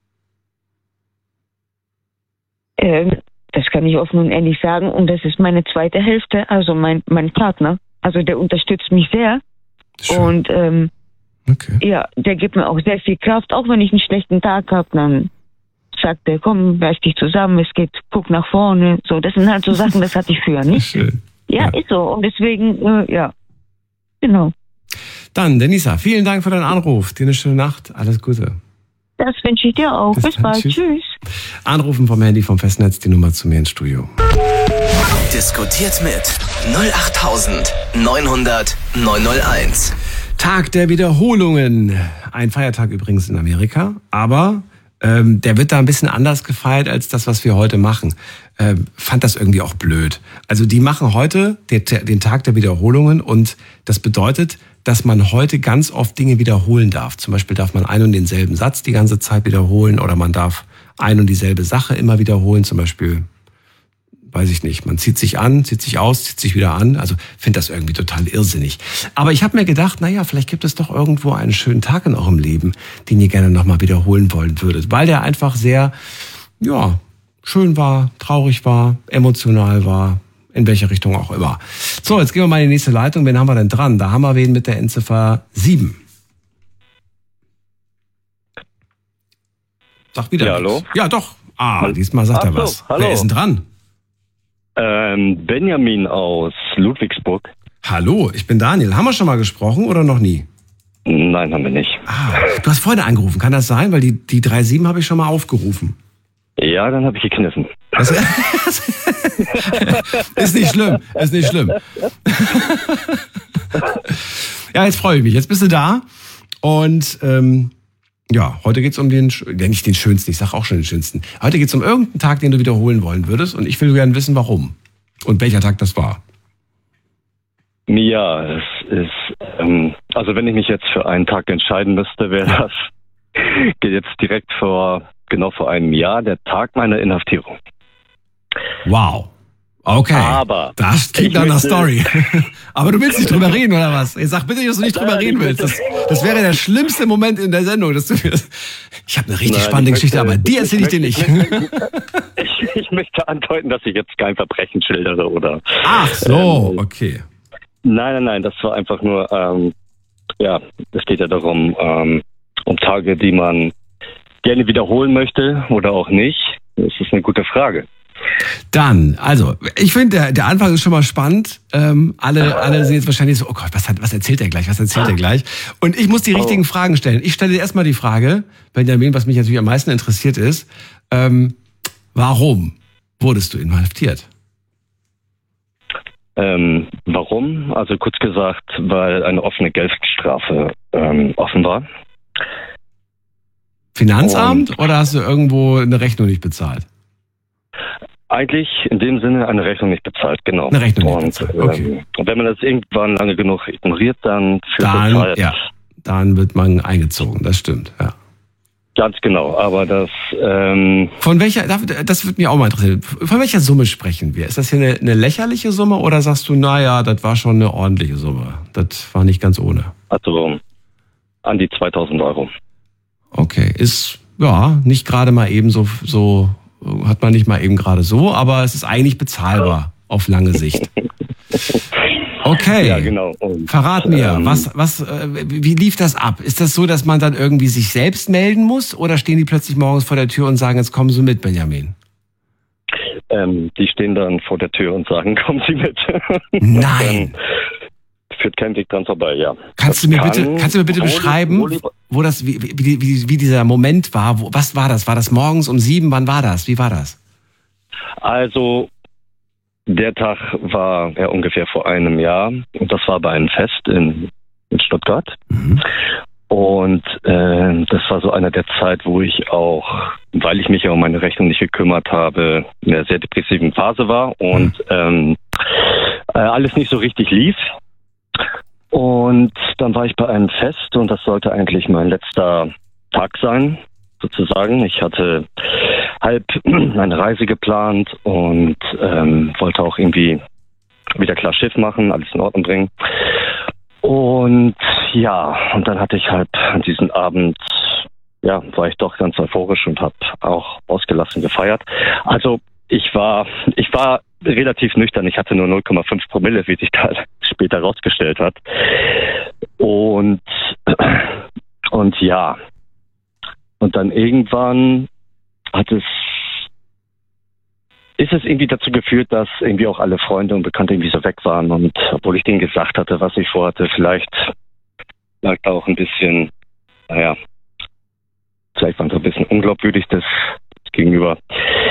Das kann ich offen und ehrlich sagen. Und das ist meine zweite Hälfte, also mein Partner. Also der unterstützt mich sehr. Schön. Und okay. Ja, der gibt mir auch sehr viel Kraft. Auch wenn ich einen schlechten Tag habe, dann sagt er, komm, reiß dich zusammen, es geht, guck nach vorne. So, das sind halt so Sachen, das hatte ich früher nicht. Schön. Ja, ist so. Und deswegen, ja, genau. Dann, Denisa, vielen Dank für deinen Anruf. Dir eine schöne Nacht. Alles Gute. Das wünsche ich dir auch. Bis bald. Tschüss. Anrufen vom Handy vom Festnetz, die Nummer zu mir ins Studio. Diskutiert mit 08900 901. Tag der Wiederholungen. Ein Feiertag übrigens in Amerika, aber der wird da ein bisschen anders gefeiert als das, was wir heute machen. Fand das irgendwie auch blöd. Also die machen heute den Tag der Wiederholungen und das bedeutet, dass man heute ganz oft Dinge wiederholen darf. Zum Beispiel darf man einen und denselben Satz die ganze Zeit wiederholen oder man darf ein und dieselbe Sache immer wiederholen. Zum Beispiel, weiß ich nicht, man zieht sich an, zieht sich aus, zieht sich wieder an. Also finde das irgendwie total irrsinnig. Aber ich habe mir gedacht, naja, vielleicht gibt es doch irgendwo einen schönen Tag in eurem Leben, den ihr gerne nochmal wiederholen wollen würdet. Weil der einfach sehr, ja, schön war, traurig war, emotional war, in welche Richtung auch immer. So, jetzt gehen wir mal in die nächste Leitung. Wen haben wir denn dran? Da haben wir wen mit der Endziffer 7. Sag wieder. Ja, hallo? Ja, doch. Diesmal sagt er was. Hallo. Wer ist denn dran? Benjamin aus Ludwigsburg. Hallo, ich bin Daniel. Haben wir schon mal gesprochen oder noch nie? Nein, haben wir nicht. Du hast vorhin angerufen, kann das sein? Weil die 37 habe ich schon mal aufgerufen. Ja, dann habe ich gekniffen. Ist nicht schlimm, ist nicht schlimm. Ja, jetzt freue ich mich. Jetzt bist du da. Und ja, heute geht's um den, ja nicht den schönsten, ich sage auch schon den schönsten. Heute geht's um irgendeinen Tag, den du wiederholen wollen würdest. Und ich will gerne wissen, warum. Und welcher Tag das war. Ja, es ist, also wenn ich mich jetzt für einen Tag entscheiden müsste, wäre das, geht jetzt direkt genau vor einem Jahr, der Tag meiner Inhaftierung. Wow. Okay. Aber das klingt nach einer Story. Aber du willst nicht drüber reden, oder was? Ich sag bitte, dass du nicht drüber reden willst. Das wäre der schlimmste Moment in der Sendung. Ich habe eine richtig spannende Geschichte, aber die erzähle ich dir nicht. Ich möchte andeuten, dass ich jetzt kein Verbrechen schildere, oder? Ach so, okay. Nein, das war einfach nur, ja, es geht ja darum, um Tage, die man gerne wiederholen möchte oder auch nicht. Das ist eine gute Frage. Dann, also, ich finde, der Anfang ist schon mal spannend. Alle sind jetzt wahrscheinlich so, oh Gott, was erzählt er gleich, Und ich muss die richtigen Fragen stellen. Ich stelle dir erstmal die Frage, Benjamin, was mich natürlich am meisten interessiert ist, warum wurdest du inhaftiert? Warum? Also kurz gesagt, weil eine offene Geldstrafe offen war. Finanzamt oder hast du irgendwo eine Rechnung nicht bezahlt? Eigentlich in dem Sinne eine Rechnung nicht bezahlt, genau. Eine Rechnung nicht bezahlt, okay. Und wenn man das irgendwann lange genug ignoriert, dann dann wird man eingezogen, das stimmt, ja. Ganz genau, aber das... Von welcher, das würde mich auch mal interessieren, von welcher Summe sprechen wir? Ist das hier eine lächerliche Summe oder sagst du, naja, das war schon eine ordentliche Summe, das war nicht ganz ohne? Also an die 2.000 Euro. Okay, ist ja nicht gerade mal eben so hat man nicht mal eben gerade so, aber es ist eigentlich bezahlbar auf lange Sicht. Okay. Ja, genau. Und, verrat mir, wie lief das ab? Ist das so, dass man dann irgendwie sich selbst melden muss oder stehen die plötzlich morgens vor der Tür und sagen, jetzt kommen Sie mit, Benjamin? Die stehen dann vor der Tür und sagen, kommen Sie mit. Nein. Führt kein Weg dran vorbei, ja. Kannst du mir bitte beschreiben, wo das, wie dieser Moment war? Was war das? War das morgens um 7? Wann war das? Wie war das? Also, der Tag war ja ungefähr vor einem Jahr und das war bei einem Fest in Stuttgart. Mhm. Und das war so einer der Zeit, wo ich auch, weil ich mich ja um meine Rechnung nicht gekümmert habe, in einer sehr depressiven Phase war und alles nicht so richtig lief. Und dann war ich bei einem Fest und das sollte eigentlich mein letzter Tag sein, sozusagen. Ich hatte halb eine Reise geplant und wollte auch irgendwie wieder klar Schiff machen, alles in Ordnung bringen. Und ja, und dann hatte ich halt an diesem Abend, ja, war ich doch ganz euphorisch und habe auch ausgelassen gefeiert. Also ich war relativ nüchtern. Ich hatte nur 0,5 Promille, wie sich da später rausgestellt hat. Und ja, und dann irgendwann ist es irgendwie dazu geführt, dass irgendwie auch alle Freunde und Bekannte irgendwie so weg waren. Und obwohl ich denen gesagt hatte, was ich vorhatte, vielleicht lag da auch ein bisschen, vielleicht waren so ein bisschen unglaubwürdig das Gegenüber.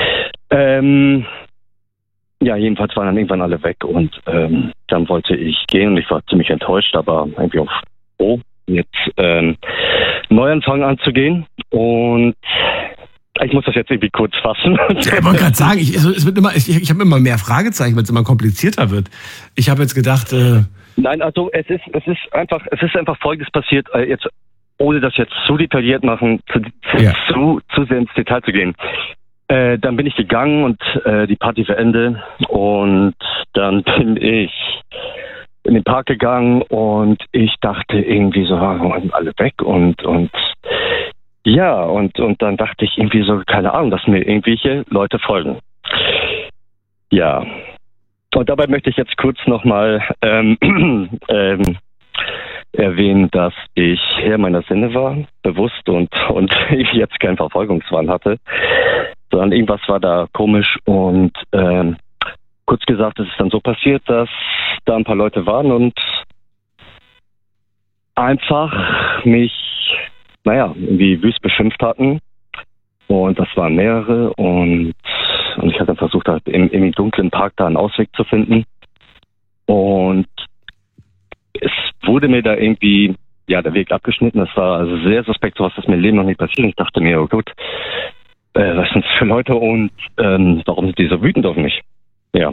Ja, jedenfalls waren dann irgendwann alle weg und dann wollte ich gehen und ich war ziemlich enttäuscht, aber irgendwie auch froh, jetzt Neuanfang anzugehen und ich muss das jetzt irgendwie kurz fassen. Ja, ich wollte gerade sagen, ich habe immer mehr Fragezeichen, weil es immer komplizierter wird. Ich habe jetzt gedacht... Nein, also es ist einfach Folgendes passiert, jetzt ohne das jetzt zu detailliert machen, zu sehr ins Detail zu gehen. Dann bin ich gegangen und die Party war Ende und dann bin ich in den Park gegangen und ich dachte irgendwie so, waren alle weg und ja, und dann dachte ich irgendwie so, keine Ahnung, dass mir irgendwelche Leute folgen. Ja. Und dabei möchte ich jetzt kurz nochmal erwähnen, dass ich Herr meiner Sinne war, bewusst und ich jetzt keinen Verfolgungswahn hatte, sondern irgendwas war da komisch und kurz gesagt, es ist dann so passiert, dass da ein paar Leute waren und einfach mich irgendwie wüst beschimpft hatten. Und das waren mehrere. Und ich hatte dann versucht, halt im dunklen Park da einen Ausweg zu finden. Und es wurde mir da irgendwie, der Weg abgeschnitten. Das war also sehr suspekt, sowas ist mir im Leben noch nicht passiert. Ich dachte mir, oh gut, was sind das für Leute und warum sind die so wütend auf mich? Ja.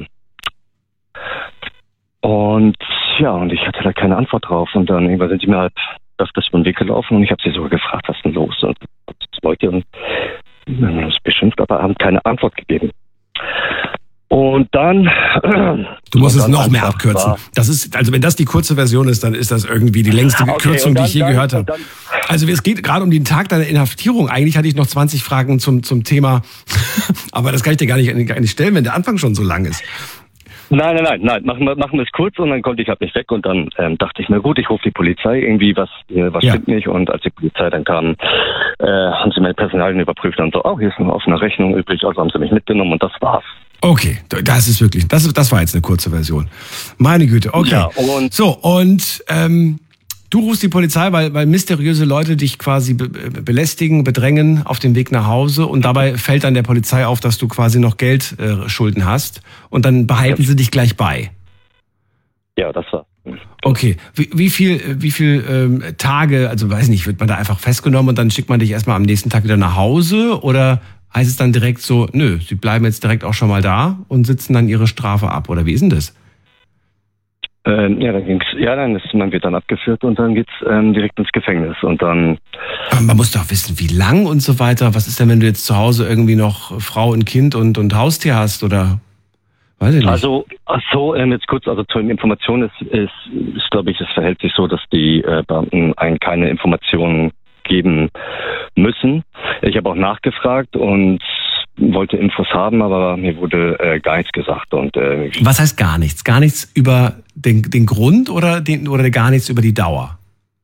Und ich hatte da keine Antwort drauf. Und dann irgendwann sind die mir halt öfters über den Weg gelaufen und ich habe sie sogar gefragt, was ist denn los? Und was wollt ihr? Und dann haben sie beschimpft, aber haben keine Antwort gegeben. Und dann... Du musst es noch mehr abkürzen. Das ist, also wenn das die kurze Version ist, dann ist das irgendwie die längste Kürzung, die ich je gehört habe. Also es geht gerade um den Tag deiner Inhaftierung. Eigentlich hatte ich noch 20 Fragen zum Thema, aber das kann ich dir gar nicht stellen, wenn der Anfang schon so lang ist. Nein. Machen wir es kurz und dann konnte ich halt nicht weg und dann dachte ich mir, gut, ich rufe die Polizei, irgendwie was stimmt nicht und als die Polizei dann kam, haben sie meine Personalien überprüft und so, hier ist eine offene Rechnung übrig, also haben sie mich mitgenommen und das war's. Okay, das ist wirklich, das war jetzt eine kurze Version. Meine Güte, okay. Ja, und du rufst die Polizei, weil mysteriöse Leute dich quasi belästigen, bedrängen auf dem Weg nach Hause und dabei fällt dann der Polizei auf, dass du quasi noch Geldschulden hast und dann behalten sie dich gleich bei. Ja, das war. Okay, wie viel Tage, also weiß nicht, wird man da einfach festgenommen und dann schickt man dich erstmal am nächsten Tag wieder nach Hause oder heißt es dann direkt so, nö, sie bleiben jetzt direkt auch schon mal da und sitzen dann ihre Strafe ab oder wie ist denn das? Dann man wird dann abgeführt und dann geht's direkt ins Gefängnis und dann. Aber man muss doch wissen, wie lang und so weiter. Was ist denn, wenn du jetzt zu Hause irgendwie noch Frau und Kind und Haustier hast oder? Weiß ich nicht. Also jetzt kurz, also zur Information ist glaube ich, es verhält sich so, dass die Beamten einen keine Informationen geben müssen. Ich habe auch nachgefragt und wollte Infos haben, aber mir wurde gar nichts gesagt. Und was heißt gar nichts? Gar nichts über den Grund oder gar nichts über die Dauer?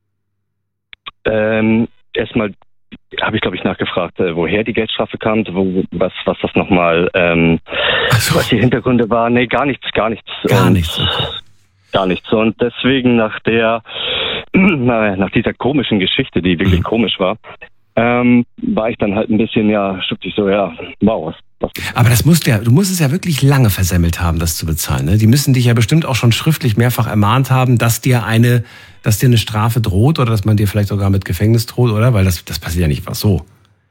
Erstmal habe ich, glaube ich, nachgefragt, woher die Geldstrafe kam, was das nochmal, was die Hintergründe war. Nee, gar nichts. Gar nichts. Okay. Gar nichts. Und deswegen nach dieser komischen Geschichte, die wirklich komisch war, war ich dann halt ein bisschen, wow. Aber du musst es ja wirklich lange versemmelt haben, das zu bezahlen. Ne? Die müssen dich ja bestimmt auch schon schriftlich mehrfach ermahnt haben, dass dir eine dass dir eine Strafe droht oder dass man dir vielleicht sogar mit Gefängnis droht, oder? Weil das passiert ja nicht einfach so.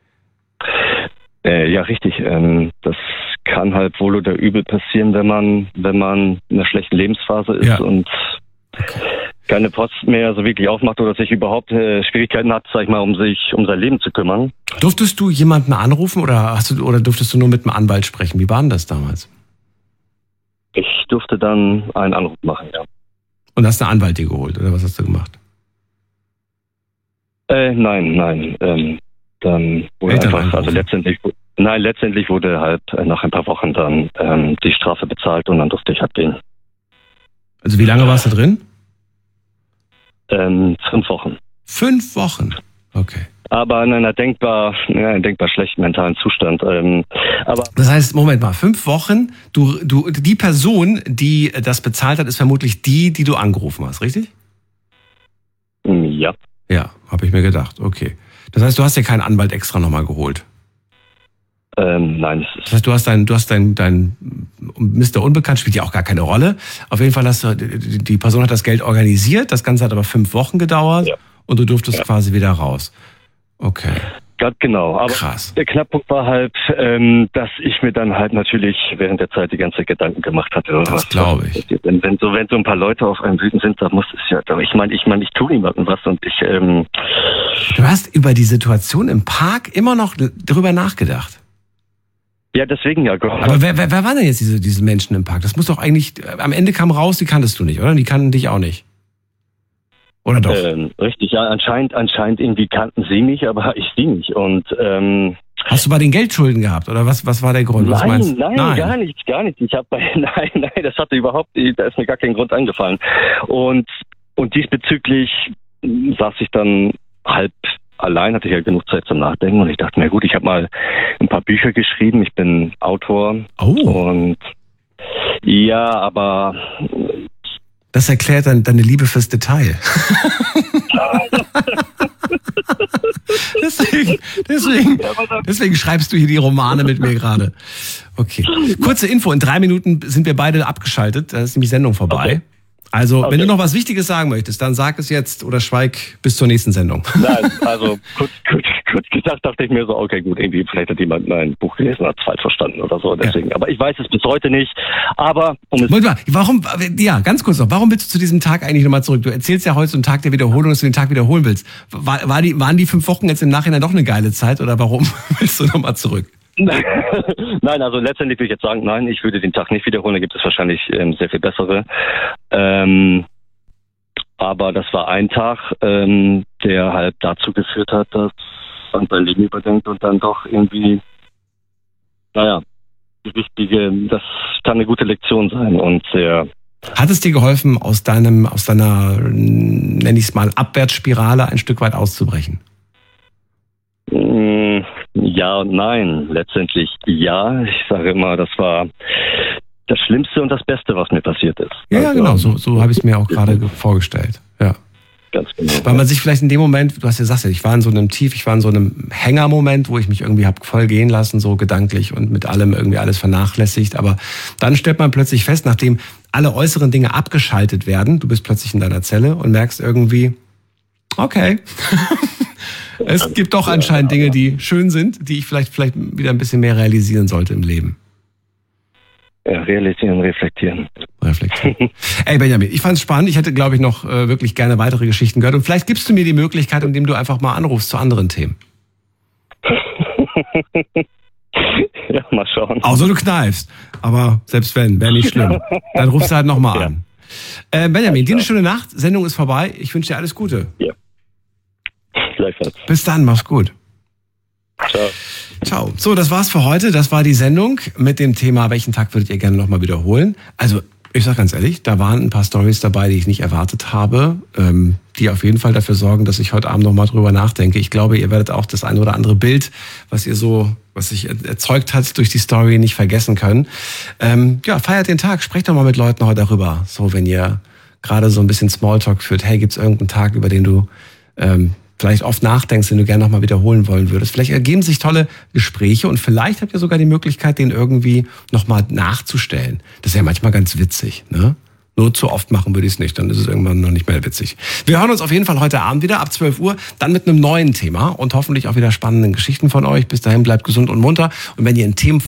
Ja, richtig. Das kann halt wohl oder übel passieren, wenn man in einer schlechten Lebensphase ist und keine Post mehr so wirklich aufmacht oder sich überhaupt Schwierigkeiten hat, sag ich mal, um sein Leben zu kümmern. Durftest du jemanden anrufen oder durftest du nur mit einem Anwalt sprechen? Wie war denn das damals? Ich durfte dann einen Anruf machen, ja. Und hast einen Anwalt dir geholt, oder was hast du gemacht? Nein. Dann wurde einfach, also letztendlich wurde halt nach ein paar Wochen dann die Strafe bezahlt und dann durfte ich abgehen. Also wie lange warst du drin? 5 Wochen. 5 Wochen? Okay. Aber in einer denkbar schlechten mentalen Zustand. Aber das heißt, Moment mal, 5 Wochen, die Person, die das bezahlt hat, ist vermutlich die du angerufen hast, richtig? Ja. Ja, habe ich mir gedacht, okay. Das heißt, du hast dir keinen Anwalt extra nochmal geholt? Nein. Das heißt, du hast dein Mr. Unbekannt, spielt ja auch gar keine Rolle. Auf jeden Fall die Person hat das Geld organisiert, das Ganze hat aber 5 Wochen gedauert und du durftest quasi wieder raus. Okay. Ganz genau. Aber krass. Der Knackpunkt war halt, dass ich mir dann halt natürlich während der Zeit die ganze Zeit Gedanken gemacht hatte. Das glaube ich. Wenn so ein paar Leute auf einem wütend sind, dann muss es ja, ich meine, ich tue niemandem was und ich... Du hast über die Situation im Park immer noch drüber nachgedacht? Ja, deswegen ja. Aber wer waren denn jetzt diese Menschen im Park? Das muss doch eigentlich, am Ende kam raus, die kanntest du nicht, oder? Die kannten dich auch nicht. Oder doch? Richtig, ja, anscheinend irgendwie kannten sie mich, aber ich sie nicht. Und hast du bei den Geldschulden gehabt, oder was war der Grund? Was nein, gar nichts. Ich habe nein, das hatte da ist mir gar kein Grund eingefallen. Und diesbezüglich saß ich dann halb allein, hatte ich ja genug Zeit zum Nachdenken und ich dachte mir, gut, ich habe mal ein paar Bücher geschrieben, ich bin Autor. Oh. Und ja, aber das erklärt dann deine Liebe fürs Detail. deswegen schreibst du hier die Romane mit mir gerade. Okay. Kurze Info, in 3 Minuten sind wir beide abgeschaltet, dann ist nämlich Sendung vorbei. Okay. Also, wenn du noch was Wichtiges sagen möchtest, dann sag es jetzt oder schweig bis zur nächsten Sendung. Nein, also kurz gesagt dachte ich mir so, okay, gut, irgendwie vielleicht hat jemand mein Buch gelesen, hat es falsch verstanden oder so, deswegen. Ja. Aber ich weiß es bis heute nicht. Aber ganz kurz noch, warum willst du zu diesem Tag eigentlich nochmal zurück? Du erzählst ja heute so einen Tag der Wiederholung, dass du den Tag wiederholen willst. Waren die 5 Wochen jetzt im Nachhinein doch eine geile Zeit oder warum willst du nochmal zurück? Nein, also letztendlich würde ich jetzt sagen, nein, ich würde den Tag nicht wiederholen, da gibt es wahrscheinlich sehr viel bessere. Aber das war ein Tag, der halt dazu geführt hat, dass man sein Leben überdenkt und dann doch irgendwie, das kann eine gute Lektion sein und sehr. Hat es dir geholfen, aus deiner, nenn ich es mal, Abwärtsspirale ein Stück weit auszubrechen? Ja und nein. Letztendlich ja. Ich sage immer, das war das Schlimmste und das Beste, was mir passiert ist. Ja, also, genau. So habe ich es mir auch gerade vorgestellt. Ja. Ganz genau. Weil man sich vielleicht in dem Moment, du hast ja gesagt, ich war in so einem Hängermoment, wo ich mich irgendwie habe voll gehen lassen, so gedanklich und mit allem irgendwie alles vernachlässigt. Aber dann stellt man plötzlich fest, nachdem alle äußeren Dinge abgeschaltet werden, du bist plötzlich in deiner Zelle und merkst irgendwie, okay, es gibt doch anscheinend Dinge, die schön sind, die ich vielleicht wieder ein bisschen mehr realisieren sollte im Leben. Ja, realisieren, reflektieren. Ey Benjamin, ich fand's spannend. Ich hätte, glaube ich, noch wirklich gerne weitere Geschichten gehört. Und vielleicht gibst du mir die Möglichkeit, indem du einfach mal anrufst zu anderen Themen. Ja, mal schauen. Außer du kneifst. Aber selbst wenn, wäre nicht schlimm. Dann rufst du halt nochmal an. Benjamin, dir eine schöne Nacht. Sendung ist vorbei. Ich wünsche dir alles Gute. Ja. Gleichfalls. Bis dann, mach's gut. Ciao. So, das war's für heute. Das war die Sendung mit dem Thema, welchen Tag würdet ihr gerne nochmal wiederholen? Also, ich sag ganz ehrlich, da waren ein paar Storys dabei, die ich nicht erwartet habe, die auf jeden Fall dafür sorgen, dass ich heute Abend nochmal drüber nachdenke. Ich glaube, ihr werdet auch das eine oder andere Bild, was sich erzeugt hat durch die Story, nicht vergessen können. Feiert den Tag, sprecht doch mal mit Leuten heute darüber. So, wenn ihr gerade so ein bisschen Smalltalk führt, hey, gibt's irgendeinen Tag, über den du vielleicht oft nachdenkst, den du gerne nochmal wiederholen wollen würdest. Vielleicht ergeben sich tolle Gespräche und vielleicht habt ihr sogar die Möglichkeit, den irgendwie nochmal nachzustellen. Das ist ja manchmal ganz witzig, ne? Nur zu oft machen würde ich es nicht, dann ist es irgendwann noch nicht mehr witzig. Wir hören uns auf jeden Fall heute Abend wieder ab 12 Uhr, dann mit einem neuen Thema und hoffentlich auch wieder spannenden Geschichten von euch. Bis dahin bleibt gesund und munter. Und wenn ihr einen